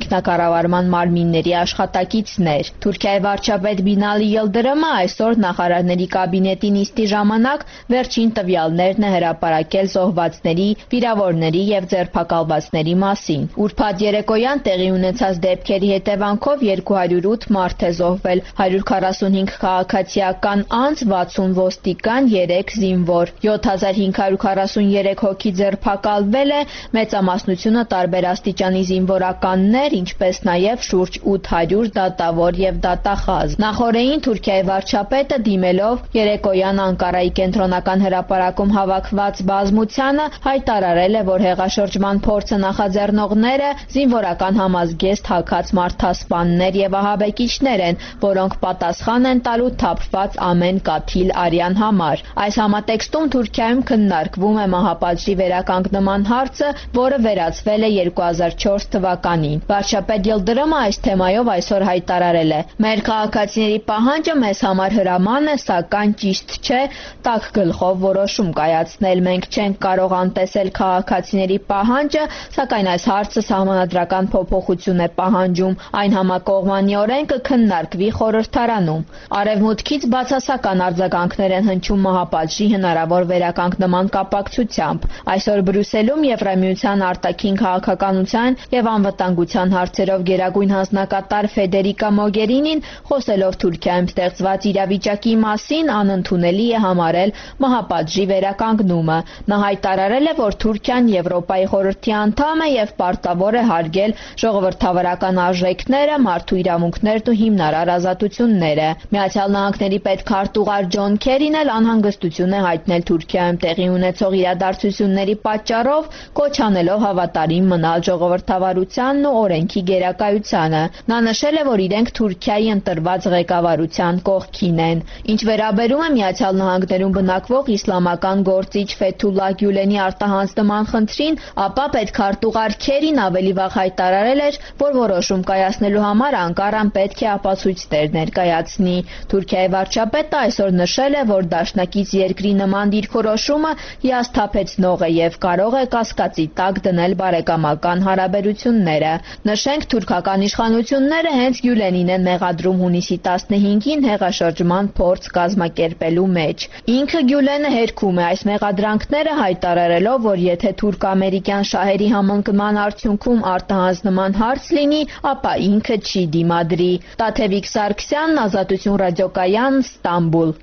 ինքնակառավարման մարմինների աշխատակիցներ։ Թուրքիայի վարչապետ Բինալի Յիլդիրիմը այսօր նախարարների կաբինետի նիստի ժամանակ վերջին տվյալներն է հրապարակել զոհվածների, վիրավորների եւ ձերբակալվածների մասին։ Ուրբաթ երեկոյան տեղի ունեցած դեպքերի հետևանքով երկու հարյուր ութ մարդ է զոհվել, հարյուր քառասունհինգ քաղաքացիական անձ, վաթսուն ոստիկան, երեք զինվոր, յոթ հազար հինգ հարյուր քառասուներեք հոգի ձերբակալվել է, մեծամասնությունը տարբեր աստիճանի զինվորականներ, ինչպես նաև շուրջ ութ հարյուր դատավոր եւ դատախազ։ Նախորդին Թուրքիայի վարչապետը դիմելով երեկոյան Անկարայի կենտրոնական հրապարակում հավաքված բազմությանը հայտարարել է, որ հեղաշրջման փորձը նախաձեռնողները զինվորական համազգեստ հագած մարդասպաններ եւ ահաբեկիչներ են, որոնք պատասխան են տալու թափված ամեն կաթիլ արյան համար։ Այս համատեքստում Թուրքիայում քննարկվում է մահապատժի վերականգնման հարցը, որը վերացվել է երկու հազար չորս թվականին։ Վարչապետ Յիլդիրիմը այս թեմայով այսօր հայտարարել է. «Մեր քաղաքացիների պահանջը մեզ համար հրաման է, սակայն ճիշտ չէ տաք գլխով որոշում կայացնել։ Մենք չենք կարող անտեսել քաղաքացիների պահանջը, սակայն այս հարցը սահմանադրական փոփոխություն է պահանջում։ Այն համակողմանի օրեն կքննարկվի խորհրդարանում»։ Արևմուտքից բացասական արձագանքներ են հնչում մահապատժի հնարավոր վերականգնման կապակցությամբ։ Այսօր Բրյուսելում Եվրամիության արտաքին քաղաքականության եւ անվտանգության հարցերով գերագույն հանձնակատար Ֆեդերիկա Մոգերինին, խոսելով Թուրքիայում ստեղծված իրավիճակի մասին, անընդունելի է համարել մահապատժի վերականգնումը։ Նա հայտարարել է, որ Թուրքիան Եվրոպայի խորհրդի անդամ է եւ պարտավոր է հարգել ժողովրդավարական արժեքները, մարդու իրավունքներն ու հիմնարար ազատությունները։ Միացյալ Նահանգների պետքարտուղար Ջոն Քերին էլ անհանգստություն է հայտնել Թուրքիայում տեղի ունեցող իրադարձությունների պատճառով, կոչ անելով հավատարիմ մնալ ժողովրդավարությանն ու օրենքի գերակայությանը։ Նա նշել է, որ իրենք Թուրքիայի ընտրված ղեկավարության կողքին են։ Ինչ վերաբերում է Միացյալ Նահանգներում բնակվող իսլամական գործիչ Ֆեթուլլահ Գյուլենի արտահանձնման խնդրին, ապա պետքարտուղար Քերին ավելի վաղ հայտարարել էր, որ որոշում կայացնելու համար Անկարան պետք է ապացույցներ ներկայացնի։ Թուրքիայի վարչապետը այսօր նշել է, որ դաշնակից երկրի նման դիրքորոշումը հիասթափեցնող է եւ կարող է կասկածի տակ դնել բարեկամական հարաբերությունները։ Նշենք, թուրքական իշխանությունները հենց Գյուլենին են մեղադրում հունիսի տասնհինգին հեղաշրջման փորձ կազմակերպելու մեջ։ Ինքը Գյուլենը հերքում է այս մեղադրանքները, հայտարարելով, որ եթե թուրք-ամերիկյան շահերի համընկման արդյունքում արտահանձնման հարց լինի, ապա ինքը չի դիմադրի։ Տաթևիկ Սարգսյանն, Ազատություն ռադիոկայան, Ստամբուլ։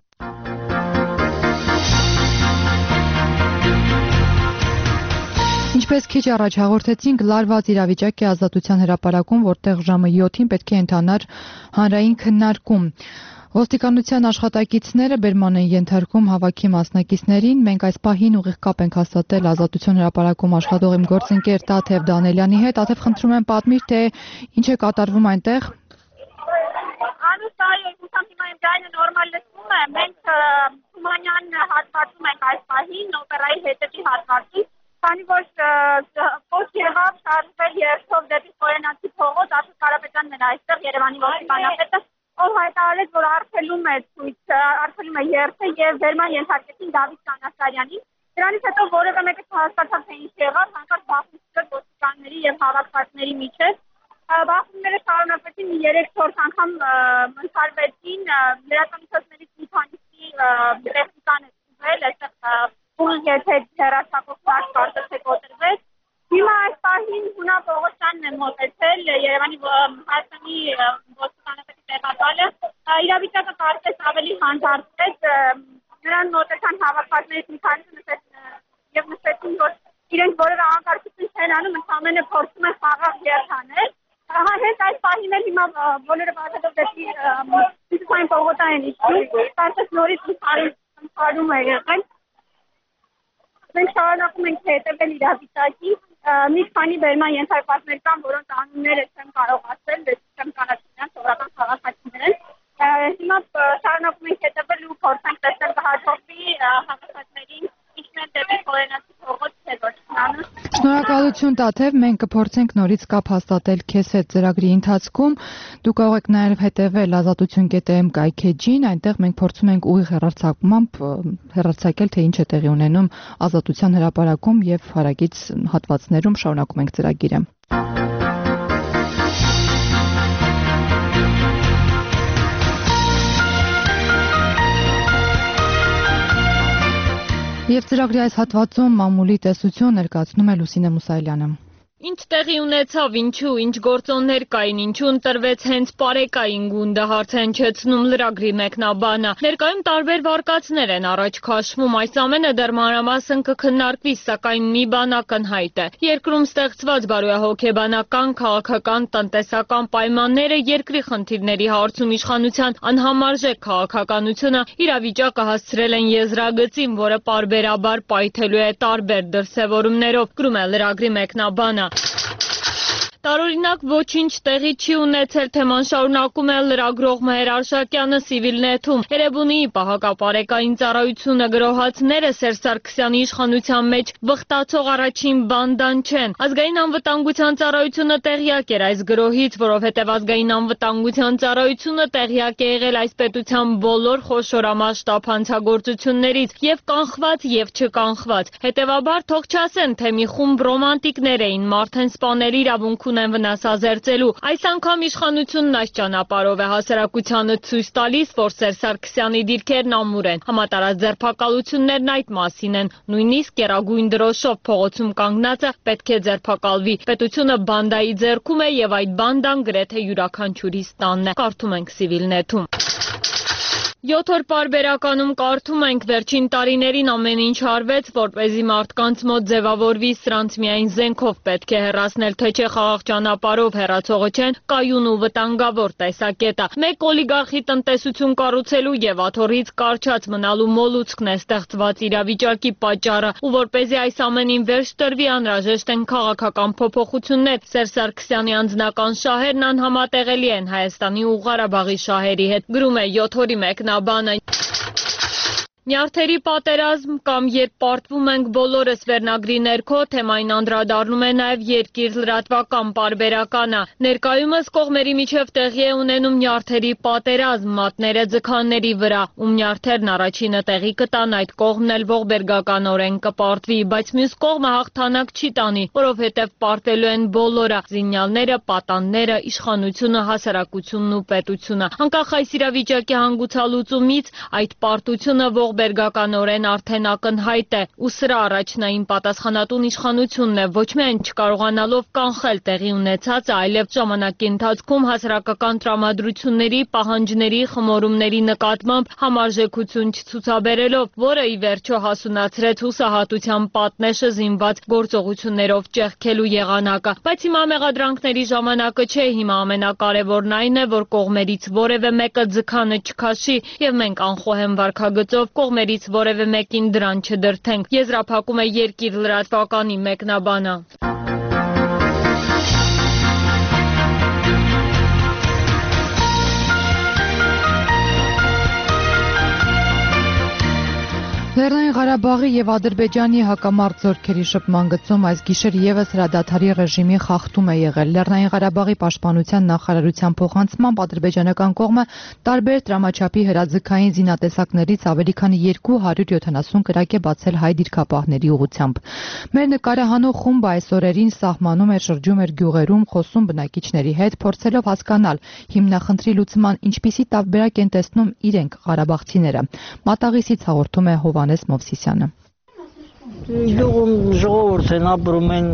Ինչպես քիչ առաջ հաղորդեցինք, լարված իրավիճակ է Ազատության հրապարակում, որտեղ ժամը յոթին պետք է ընթանար հանրային քննարկում։ Ոստիկանության աշխատակիցները բերման են ենթարկում հավաքի մասնակիցներին։ Մենք այս պահին ուղիղ կապ ենք հաստատել Ազատություն հրապարակում աշխատող իմ գործընկեր Տաթև Դանելյանի հետ։ Տաթև, խնդրում եմ պատմիր, թե ինչ է կատարվում այնտեղ։ Անուշ, այո, ուսամ հիմա իմ ձայնը նորմալ լսվում է։ Մենք Թումանյան հատվածում ենք այս պահին, օպերայի հետևի հատվածում, քանի որ փոս եղավ շարժվել երթով դեպի Խորենացի փողոց, Աշոտ Կարապետյանն էր այստեղ, Երևանի ոստիկանապետը, ով հայտարարեց, որ արգելում է ցույցը, արգելում է երթը եւ վերման ենթարկեցին Դավիթ Սանասարյանին։ Դրանից հետո որևէ մեկը չհասկացավ, թե ինչ եղավ, հանկարծ բախումներ ոստիկանների եւ հավաքվածների միջեւ։ Բախումները շարունակվեցին երեք-չորս անգամ ընթարվեցին, լրատվամիջոցներից մի քանիսի տեխնիկան է ծուղել, այստեղ ու եթե հեռարձակող կարգը չկոտրվեց։ Հիմա այս պահին Հունա Պողոսյանն է մոտեցել, Երևանի Հայաստանի ոստիկանապետի տեղակալը, իրավիճակը կարծես ավելի հանդարտվեց, նրան մոտեցան հավաքվածներից մի քանիսը եւ նշեցին, որ իրենք որևէ անկարգություն չեն անում, ընդամենը փորձում են խաղաղ երթ անել։ Ահա հենց այս պահին էլ հիմա բոլորը բացելով դեպի Սիսուխային պողոտա են իջնում, կարծես նորից ընթարում է եղել։ Մենք շարունակում ենք հետևել իրավիճակի, մի քանի բերման ենթարկվածներ կան, որոնց անունները չեմ կարող ասել, չեմ կանացնյան, սովորական քաղաքացիներ են։ Հիմա շարունակում ենք հետևել ու փորձենք տեսնել կհաջողվի հավաքվածներին իջնել դեպի Խորենացի փողոց, թե ոչ։ Շնորհակալություն Տաթև, մենք կփորձենք նորից կապ հաստատել քեզ հետ ծրագրի ընթացքում։ Դուք կարող եք նաև հետևել ազատություն կետ էմ կայքեջին, այնտեղ մենք փորձում ենք ուղիղ հեռարձակմամբ հեռարձակել, թե ինչ է տեղի ունենում Ազատության հրապարակում եւ հարակից հատվածներում, շարունակում ենք ծրագիրը։ Եվ ծրագրի այս հատվածում մամուլի տեսություն ներկայացնում է Լուսինե Մուսայելյանը։ Ինչ տեղի ունեցավ, ինչու, ինչ գործոններ կային, ինչու ընտրվեց հենց Պարեկային գունդը, հարց է հնչեցնում լրագրի մեկնաբանը։ Ներկայում տարբեր վարկածներ են առաջ քաշվում, այս ամենը դեռ մանրամասն կքննարկվի, սակայն մի բան ակնհայտ է։ Երկրում ստեղծված բարոյահոգեբանական, քաղաքական, տնտեսական պայմանները երկրի խնդիրների հարցում իշխանության անհամարժեք քաղաքականությունը իրավիճակը հասցրել են եզրագծին, որը պարբերաբար պայթելու է տարբեր դրսևորումներով, գրում է լրագրի մեկնաբանը։ Տարօրինակ ոչինչ տեղի չի ունեցել, թեման շարունակում է լրագրող Մհեր Արշակյանը Civilnet-ում։ Էրեբունիի պահակապարեկային ծառայությունը գրոհածները Սերժ Սարգսյանի իշխանության մեջ վխտացող առաջին բանդան չեն։ Ազգային անվտանգության ծառայությունը տեղյակ էր այս գրոհից, որովհետև ազգային անվտանգության ծառայությունը տեղյակ է եղել այս պետության բոլոր խոշորամասշտաբ հանցագործություններից, եւ կանխված եւ չկանխված։ Հետևաբար թող չասեն, թե մի խումբ ռոմանտիկներ էին, մարդ են սպանել իրավունք ունեն վնասազերծելու։ Այս անգամ իշխանությունն այս ճանապարհով է հասարակությանը ցույց տալիս, որ Սերժ Սարգսյանի դիրքերն ամուր են։ Համատարած ձերբակալություններն այդ մասին են։ Նույնիսկ կերագույն դրոշով փողոցում կանգնածը պետք է ձերբակալվի։ Պետությունը բանդայի ձեռքում է եւ այդ բանդան գրեթե յուրաքանչյուրիս տանն է։ Կարդում ենք Civilnet-ում։ Յոթ օր պարբերականում կարդում ենք վերջին տարիներին ամեն ինչ արվեց, որպեսզի մարդկանց մոտ ձևավորվի սրանց միայն զենքով պետք է հեռացնել, թե չէ խաղաղ ճանապարհով հեռացողը չեն, կայուն ու վտանգավոր տեսակետը։ Մեկ օլիգարխի տնտեսություն կառուցելու եւ աթոռից կարճած մնալու մոլուցքն է ստեղծված իրավիճակի պատճառը, ու որպեսզի այս ամենին վերջ տրվի, անհրաժեշտ են քաղաքական փոփոխություններ։ Սերժ Սարգսյանի անձնական շահերն անհամատեղելի են Հայաստանի ու Ղարաբաղի շահերի հետ, գրում է յոթ օրի մեկնաբանը։ Նյարդերի պատերազմ կամ երբ պարտվում ենք բոլորս վերնագրի ներքո, թեմային անդրադառնում է նաև երկիր լրատվական պարբերականը։ Ներկայումս կողմերի միջև տեղի է ունենում նյարդերի պատերազմ, մատները ձգանների վրա, ում նյարդերն առաջինը տեղի կտան, այդ կողմն էլ ողբերգականորեն կպարտվի, բայց մյուս կողմը հաղթանակ չի տանի, որովհետև պարտվելու են բոլորը՝ զինյալները, պատանները, իշխանությունը, հասարակությունն ու պետությունը։ Անկախ այս իրավիճակի հանգուցալուծումից այդ պարտությունը ողբերգականորեն Բերգականորեն արդեն ակնհայտ է, ու սրա առաջնային պատասխանատուն իշխանությունն է, ոչ միայն չկարողանալով կանխել տեղի ունեցածը, այլև ժամանակի ընթացքում հասարակական տրամադրությունների, պահանջների, խմորումների նկատմամբ համարժեքություն չցուցաբերելով, որը ի վերջո հասունացրեց հուսահատության պատնեշը զինված գործողություններով ճեղքելու եղանակը։ Բայց հիմա մեղադրանքների ժամանակը չէ, հիմա ամենակարևորն այն է, որ կողմերից որևէ մեկը ձգանը չքաշի, եւ մենք անխոհեմ վարքագծով կողմերից որևէ մեկին դրան չդրթենք, եզրափակում է երկիր լրատվականի մեկնաբանը։ Լեռնային Ղարաբաղի եւ Ադրբեջանի հակամարտ զորքերի շփման գծում այս գիշեր եւս հրադադարի ռեժիմի խախտում է եղել։ Լեռնային Ղարաբաղի պաշտպանության նախարարության փոխանցմամբ ադրբեջանական կողմը տարբեր տրամաչափի հրաձգային զինատեսակներից ավելի քան երկու հարյուր յոթանասուն կրակ է բացել հայ դիրքապահների ուղղությամբ։ Մեր նկարահանող խումբը այս օրերին սահմանում էր, շրջում էր գյուղերում, խոսում բնակիչների հետ, փորձելով հասկանալ հիմնախնդրի լուծման ինչպիսի տարբերակ են տեսնում իրենք ղարաբաղցիները։ Մատաղիսից հաղորդում է Հովանես Մովսիսյանը։ Գյուղում ժողովուրդ են ապրում են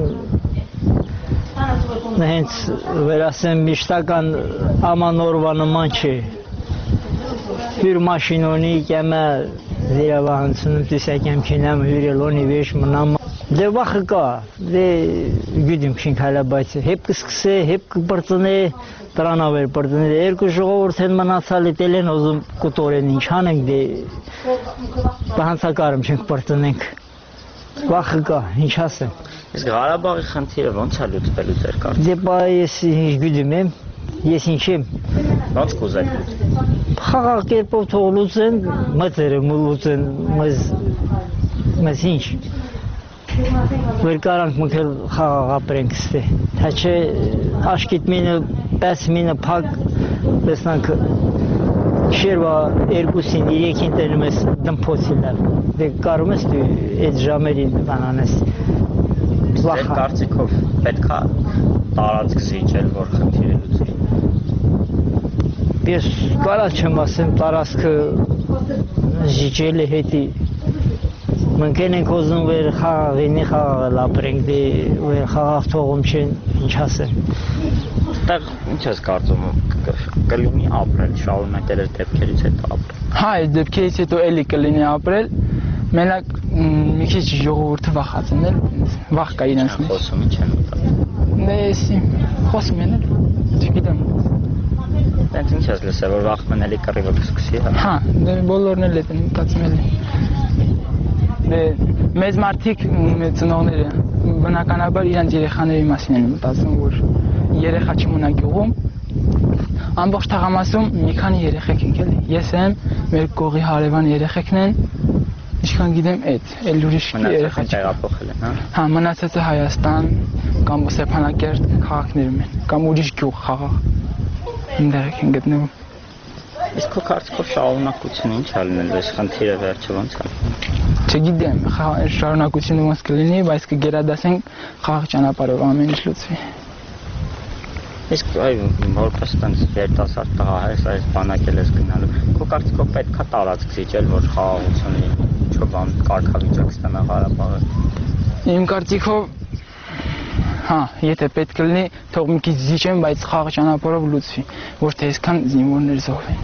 հենց վերասեմ միշտական ամանորվա նման չէ։ Հյուր մաշինոնի կեմը զիրավահանցնում տիսակեմ կենամ հյուրելոնի վեշ մնամ։ Դե վախը կա, դե գյուդիմ քշինք հալա բայց հեպ կսկսե, հեպ կպրծնե տրանավեր պրծնե, երկու ժողովուրդ են մնացալ էտել են ոզում կուտորեն ինչ հանենք, դե բահանցակարում չենք պրծնենք, վախը կա, ինչ ասեմ։ Իսկ Ղարաբաղի խնդիրը ոնց է լուծվելու ձեր կարծիքով։ Դե բա ես ինչ գյուդիմ եմ, ես ինչ եմ։ Ոնց կուզեք լուծել։ Խաղաղ կերպով թող լուծեն, մտերը լուծեն, մեզ ինչ։ Որ կարանք մկել խաղաղ ապրենք ստե, թե չէ աշկիտ մինը, պես մինը պակ, տեսնանք շերվա երկուսին, իրեքին տենում ես դմպոցիլներ, դե կարում ես դու այդ ժամերին բանանես վախա։ Ձեր կարծիքով պետք է տարածք զիջել, որ խնդիրը լուծի։ Ես կարած չեմ ասեմ տարածքը զիջել է հետի, Մենք ենք ուզում վեր խաղաղինի խաղաղել ապրենք, դե վեր խաղաղ թողում չեն, ինչ ասեմ։ Այդտեղ ինչ ես կարծում, կլինի ապրել, շարունակել ես դեպքերից հետո ապրել։ Հա, այս դեպքերից հետո էլի կլինի ապրել, մենակ մի քիչ ժողովուրդը վախացել են, վախ կա իրենց մեջ։ Խոսում ինչ են մտածում։ Դե էսի, խոսում են էլ, չգիտեմ։ Դենց ինչ ես լսել, որ վախում են էլի կռիվը կսկսի, հա։ Հա, դե բոլորն էլ են մտածում էլի։ Դե մեծ մարդիկ, մեծ ծնողները բնականաբար իրենց երեխաների մասին են մտածում, որ երեխա չմնա գյուղում։ Ամբողջ թաղամասում մի քանի երեխեք ենք էլի։ Ես եմ, մեր կողի հարևան երեխեքն են, ինչքան գիտեմ այդ, էլ ուրիշ երեխա տեղափոխել են, հա։ Հա, մնացածը Հայաստան կամ Ստեփանակերտ քաղաքներում են, կամ ուրիշ գյուղ խաղաղ։ Այնտեղ են գտնվում։ Իսկ քո կարծիքով շարունակությունը ինչ է լինելու, այս խնդիրը վերջը ո՞նց է։ Չգիտեմ, շարունակությունը ոնց կլինի, բայց կգերադասենք խաղաղ ճանապարհով ամեն ինչ լուծվի։ Իսկ այ որպես տենց երիտասարդ տղա ես, այս բանակել ես գնալու։ Քո կարծիքով պետք է տարածք զիջել, որ խաղաղություն լինի, ինչ-որ բան կարգավիճակ ստանա Ղարաբաղը։ Իմ կարծիքով հա, եթե պետք է լինի, թող մի քիչ զիջեն, բայց խաղաղ ճանապարհով լուծվի, որ թե այսքան զինվորներ զոհվեն։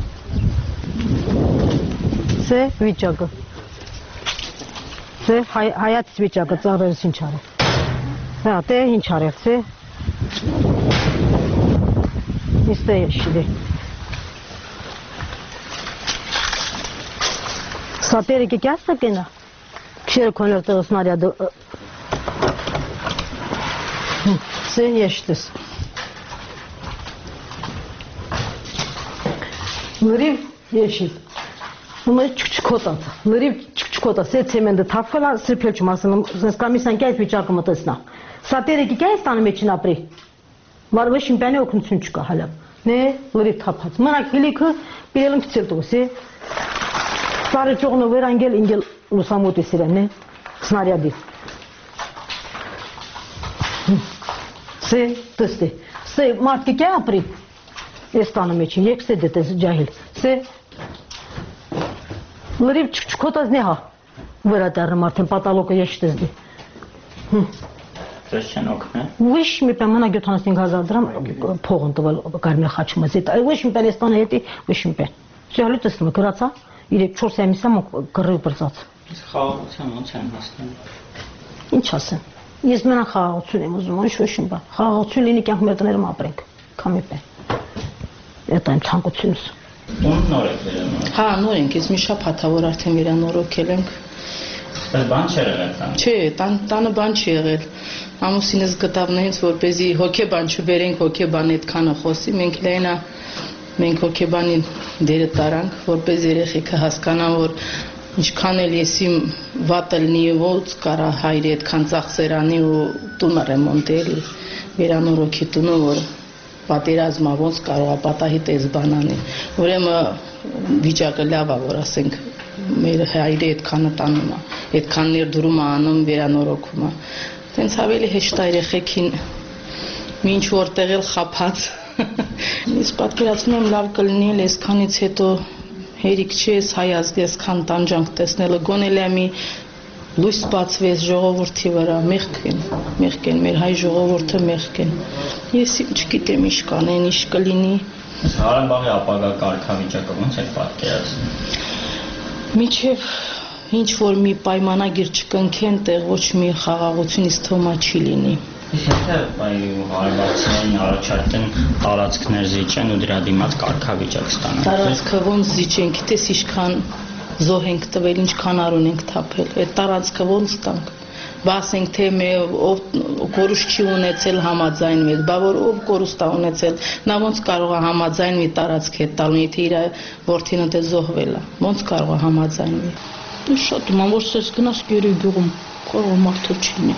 Սե վիճակը։ Սե հայաց վիճակը ծառերս ինչ արել։ Հա, դե ինչ արել, սե։ Настоящий. Саперики часто кина? Кшер конвертер снаряды. Sen yaştız. Lırıv yeşil. Bunları küçük otat. Lırıv küçük otat. Sen semende tafkalar sırpelçum aslında. Skamisan gel bir çakımı tasna. Saperiki gel stanım için apri. Var ve şimdi beni okun için çıkar hala. Ne? Lırıv tapat. Merak hilikı bir elin küçültü o se. Sarı çoğunu veren gel ingel ulusamut esiren ne? Snaryadı. Se tăste. Se matki क्या apri? Estanım için yekse detesi cahil. Se Lırıv çıkotaz ne ha? Vıradarım martin pataloka yaştızdı. Zəşən okna. Wish mi pe mana göthanasın gazadram poğuntu val karmel xaçmaz et. Wish mi pe estana eti, wish mi pe. Cahil tăstım kıratsa, ile çor semisam kırı pırsat. Xalçam çən hastım. İnçasın. Ես մենա խաղաղություն եմ ուզում, ոչ ոչինչ բան։ Խաղաղություն լինի կյանք մեր տներում ապրենք, քամի պե։ Դա իմ ցանկությունս։ Ում նոր եք վերանում։ Հա, նոր ենք, ես մի շաբաթ ա որ արդեն վերանորոգել ենք։ Բայց բան չէ եղել տան։ Չէ, տան տանը բան չի եղել։ Ամուսինս գտավ նենց որպեսզի հոգեբան չբերենք, հոգեբան այդքանը խոսի, մենք լենա մենք հոգեբանի դերը տարանք, որպես երեխեքը հասկանան, որ ինչքան էլ ես իմ վատը լինի ոնց կարա հայրի այդքան ծախսերանի ու տունը ռեմոնտել վերանորոգի տունը որ պատերազմա ոնց կարող է պատահի տես բան անի ուրեմն վիճակը լավ է որ ասենք մեր հայրի այդքանը տանում է այդքան ներդրում է անում վերանորոգում է տենց ավելի հեշտ է երեխեքին ինչ որտեղ էլ խափած ես պատկերացնում եմ լավ կլինի այսքանից հետո Հերիք չես հայ ազգի այսքան տանջանք տեսնելը գոնել է մի լույս բացվեց ժողովրդի վրա մեղք են մեղք են մեր հայ ժողովուրդը մեղք են ես չգիտեմ ինչ կանեն ինչ կլինի Ղարաբաղի ապագա կարգավիճակը ո՞նց է պատկերացնում Միջև ինչ որ մի պայմանագիր չկնքեն տեղ ոչ մի խաղաղություն իսկ թոմա չի լինի Եթե Ղարաբաղցիներին առաջարկեն տարածքներ զիջեն ու դրա դիմաց կարգավիճակ ստանան Տարածքը ոնց զիջենք, գիտես ինչքան զոհ ենք տվել, ինչքան արուն ենք թափել, այդ տարածքը ոնց տանք Բա ասենք թե ով կորուստ չի ունեցել համաձայնվի, բա որ ով կորուստ է ունեցել, նա ոնց կարող է համաձայնվի տարածք հետ տալու, եթե իր որդին ընդ զոհվել է, ոնց կարող է համաձայնվի Ես շատ ման որ սես գնաս գերի գյուղում, կարող մարդու չինի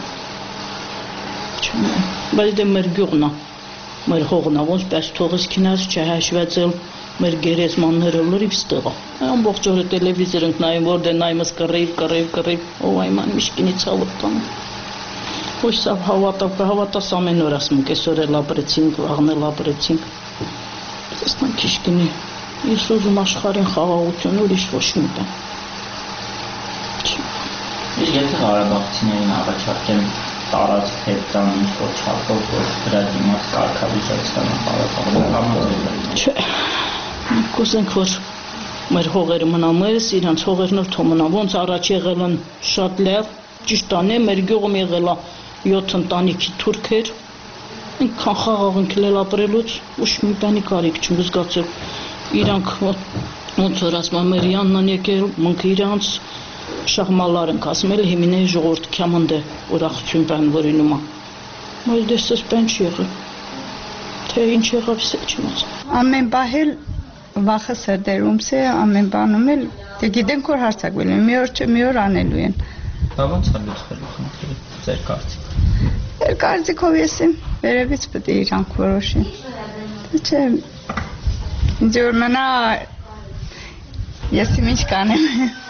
Բայց դե մեր գյուղն է, մեր հողն է, ոնց պես թողես քինած չհաշվեցել մեր գերեզմանները լրիվ ստեղ է։ Ամբողջ օրը տելևիզոր ենք նայում, որ դե նայմս կռիվ, կռիվ, կռիվ, ով այման միշկինի ցավը տանը։ Ոչ սա հավատա, հավատաս ամեն օր ասում ենք, այսօր էլ ապրեցինք, վաղն էլ ապրեցինք։ Տեսնանք քիշկինի։ Ես ուզում աշխարհին խաղաղություն, ուրիշ ոչ մի բան։ Եթե Ղարաբաղցիներին առաջարկեն տարածք հետ տան ինչ-որ չափով, որ դրա դիմաց կարգավիճակ ստանան Ղարաբաղը, համաձայն։ Չէ, կուզենք, որ մեր հողերը մնան մերս, իրանց հողերն էլ թող մնան, ոնց առաջ եղել են շատ լավ, ճիշտ անե, մեր գյուղում եղել է յոթ ընտանիքի թուրքեր, այնքան խաղաղ ընկնել ապրելուց, ուշ մի բանի կարիք չեմ զգացել, իրանք ոնց որ ասում եմ, մեր յանն են եկել, մենք իրանց շաղմալար ենք ասում էլ հիմիների ժողովուրդ կյամընդե ուրախություն բան որինում է, բայց դեսս բան չի եղել, թե ինչ եղավ սե չիմաց։ Ամեն բահել վախը սրդերում սե, ամեն բանում էլ, թե գիտենք որ հարցակվել են, մի օր չէ, մի օր անելու են։ Դա ոնց է լուծվելու խնդիրը, ձեր կարծիք։ Ձեր կարծիքով ես եմ, վերևից պետք է իրանք որոշեն։ Թե չէ, ինձ որ մնա, ես իմ ինչ կանեմ,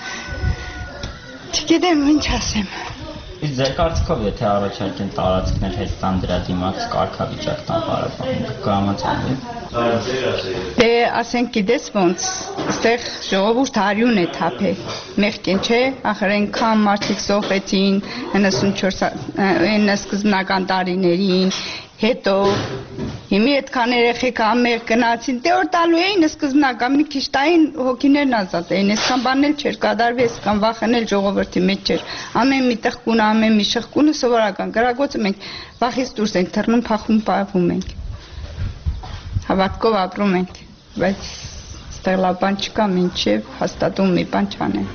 չգիտեմ ինչ ասեմ։ Իսկ ձեր կարծիքով եթե առաջարկեն տարածքներ հետ տան դրա դիմաց կարգավիճակ տան Ղարաբաղին կհամաձայնվի։ Դե ասենք գիտես ոնց, այստեղ ժողովուրդ արյուն է թափել, մեղքին չէ, ախր այնքան մարդիկ զոհվեցին իննսունչորս այն սկզբնական տարիներին, հետո հիմի այդքան երեխեք ամեղ գնացին, դե որ տալու էին սկզբնական մի քիչ տային հոգիներն ազատ էին, այսքան բանել չէր կատարվի, այսքան վախենել ժողովրդի մեջ չէր, ամեն մի տղկուն, ամեն մի շղկունը սովորական գրագոցը մենք վախից դուրս ենք թռնում, փախում, պահվում ենք, հավատքով ապրում ենք, բայց այստեղ լավ բան չկա, մինչև հաստատում մի բան չանեն։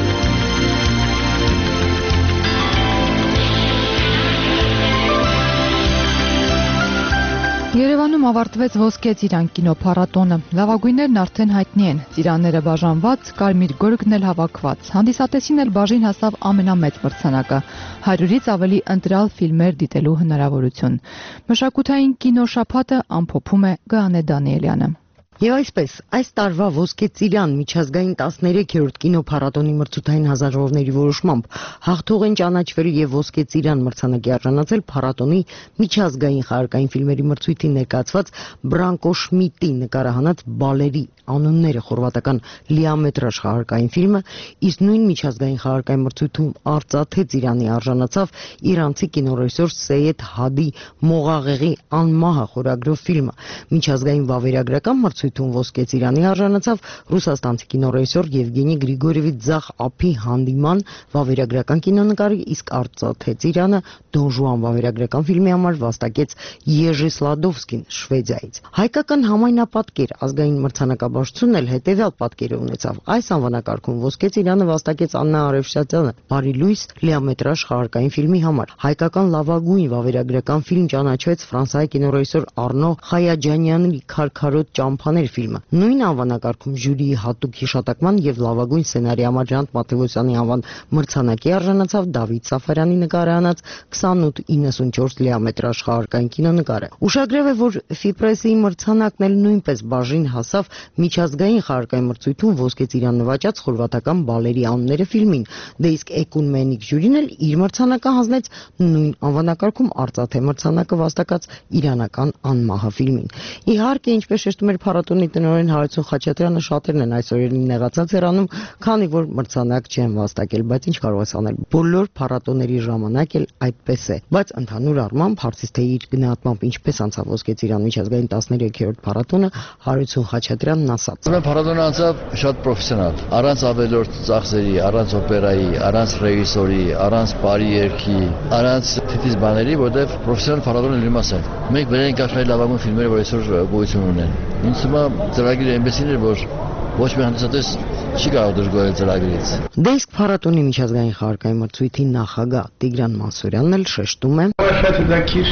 Երևանում ավարտվեց Ոսկե ծիրան կինոփառատոնը։ Լավագույններն արդեն հայտնի են։ Ծիրանները բաժանված, կարմիր գորգն էլ հավաքված։ Հանդիսատեսին էլ բաժին հասավ ամենամեծ մրցանակը՝ հարյուրից ավելի ընտրյալ ֆիլմեր դիտելու հնարավորություն։ Մշակութային կինոշաբաթը ամփոփում է Գայանե Դանիելյանը։ Եվ այսպես, այս տարվա Ոսկե ծիրան միջազգային տասներեքերորդ կինոփառատոնի մրցութային հանձնաժողովների որոշմամբ հաղթող են ճանաչվել եւ Ոսկե ծիրան մրցանակի արժանացել փառատոնի միջազգային խաղարկային ֆիլմերի մրցույթին ներկայացված Բրանկո Շմիդտի նկարահանած Բալերի անունները խորվաթական լիամետրաժ խաղարկային ֆիլմը, իսկ նույն միջազգային խաղարկային մրցույթում արծաթե ծիրանի արժանացավ իրանցի կինոռեժիսոր Սեյեդ Հադի Մողաղեղի Անմահը խորագրով ֆիլմը։ Միջազգային վավերագրական մրցույթում Ոսկե ծիրանի արժանացավ ռուսաստանցի կինոռեժիսոր Եվգենի Գրիգորիևի Ձախ ափի հանդիման վավերագրական կինոնկարի, իսկ արծաթե ծիրանը Դոն Ժուան վավերագրական ֆիլմի համար վաստակեց Եժի Սլադովսկին Շվեդիայից։ Հայկական համայնապատկեր ազգային մրցանակաբաշխությունն էլ հետևյալ պատկերը ունեցավ։ Այս անվանակարգում Ոսկե ծիրանը վաստակեց Աննա Արևշատյանը Բարի լույս լիամետրաժ խաղարկային ֆիլմի համար։ Հայկական լավագույն վավերագրական ֆիլմ ճանաչվեց ֆրանսիայի կինոռեժիսոր Արնո Խայաջանյանի Քարքարոտ ճամփաներ ֆիլմը։ Նույն անվանակարգում ժյուրիի հատուկ հիշատակման եւ լավագույն սցենարի համար Ժանտ Մաթեոսյանի անվան մրցանակի արժանացավ Դավիթ Սաֆարյանի նկարահանած քսանութ իննսունչորս լիամետրաժ խաղարկային կինոնկարը։ Ուշագրավ է, որ Ֆիպրեսի մրցանակն էլ նույնպես բաժին հասավ միջազգային խաղարկային մրցույթում Ոսկե ծիրան նվաճած խորվաթական Բալերի անունները ֆիլմին, դե իսկ Էկունմենիկ ժյուրին էլ իր մրցանակը հանձնեց նույն անվանակարգում արծաթե մրցանակը վաստակած իրանական Անմահը ֆիլմին։ Իհարկե, ինչպես շեշտում էր փառատոնի տնօրեն Հարություն Խաչատրյանը, շատերն են այս օրերին նեղացած հեռանում, քանի որ մրցանակ չեն վաստակել, բայց ինչ կարող ես անել։ Բոլոր փառատոների ժամանակ էլ այդպես է, բայց ընդհանուր առմամբ հարցից թե իր գնահատմամբ ինչպես անցավ Ոսկե ծիրան միջազգային տասներեքերորդ փառատոնը, Հարություն Խաչատրյանն ասաց. Ուրեմն փառատոնը անցավ շատ պրոֆեսիոնալ, առանց ավելորդ ծախսերի, առանց օպերայի, առանց ռեժիսորի, առանց բարի երգի, առանց թիթիզ բաների, որտեղ պրոֆեսիոնալ փառատոնը լիմաս է։ Մենք վեր ենք աշխարհի լավագույն ֆիլմերը, որ այսօր գոյություն ունեն։ Ինձ թվում է ծրագիրը այնպեսին էր, որ ոչ մի հանդիսատես չի կարող դժգոհել ծրագրից։ Դե իսկ փառատոնի միջազգային խաղարկային մրցույթի նախագահ Տիգրան Մանսուրյանն էլ շեշտում է. Շատ հետաքրքիր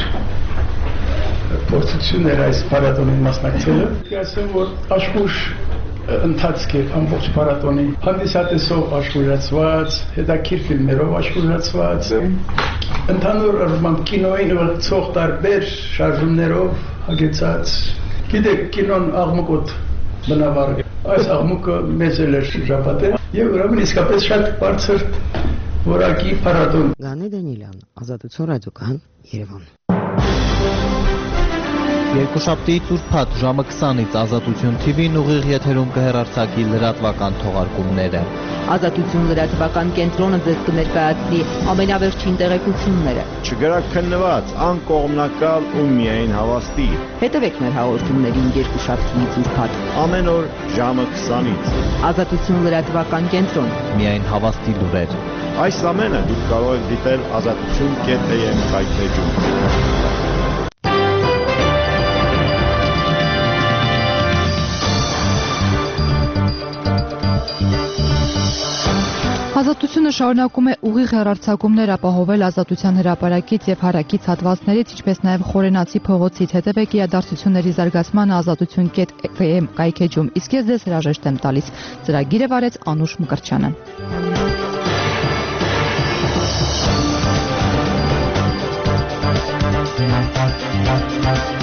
փորձություն էր այս փառատոնին մասնակցելը։ Ասեմ, որ աշխուժ ընթացք է ամբողջ փառատոնի, հանդիսատեսով աշխուժացված, հետաքրքիր ֆիլմերով աշխուժացված, ընդհանուր առմամբ կինոյին ուղղված տարբեր շարժումներով հագեցած։ Գիտեք, կինոն աղմուկոտ բնավար է։ Այս աղմուկը մեծ էր շրջապատել եւ ուրեմն իսկապես շատ բարձր որակի փառատոն։ Գայանե Դանիելյան, Ազատություն ռադիոկայան, Երևան։ Երկուշաբթիից ուրբաթ ժամը քսանից Ազատություն Թի Վին ուղիղ եթերում կհեռարձակի լրատվական թողարկումները։ Ազատություն լրատվական կենտրոնը ձեզ կներկայացնի ամենավերջին տեղեկությունները։ Չգրաքննված, անկողմնակալ ու միայն հավաստի։ Հետևեք մեր հաղորդումներին երկուշաբթիից ուրբաթ ամեն օր ժամը քսանից։ Ազատություն լրատվական կենտրոն, միայն հավաստի լուրեր։ Այս ամենը դուք կարող եք դիտել ազատություն կետ էմ կայքեջում։ Ազատությունը շարունակում է ուղիղ հեռարձակումներ ապահովել Ազատության հրապարակից եւ հարակից հատվածներից, ինչպես նաեւ Խորենացի փողոցից։ Հետևեք իրադարձությունների զարգացմանը ազատություն կետ էմ կայքեջում։ Իսկ ես ձեզ հրաժեշտ եմ տալիս։ Ծրագիրը վարեց Անուշ Մկրտչյանը։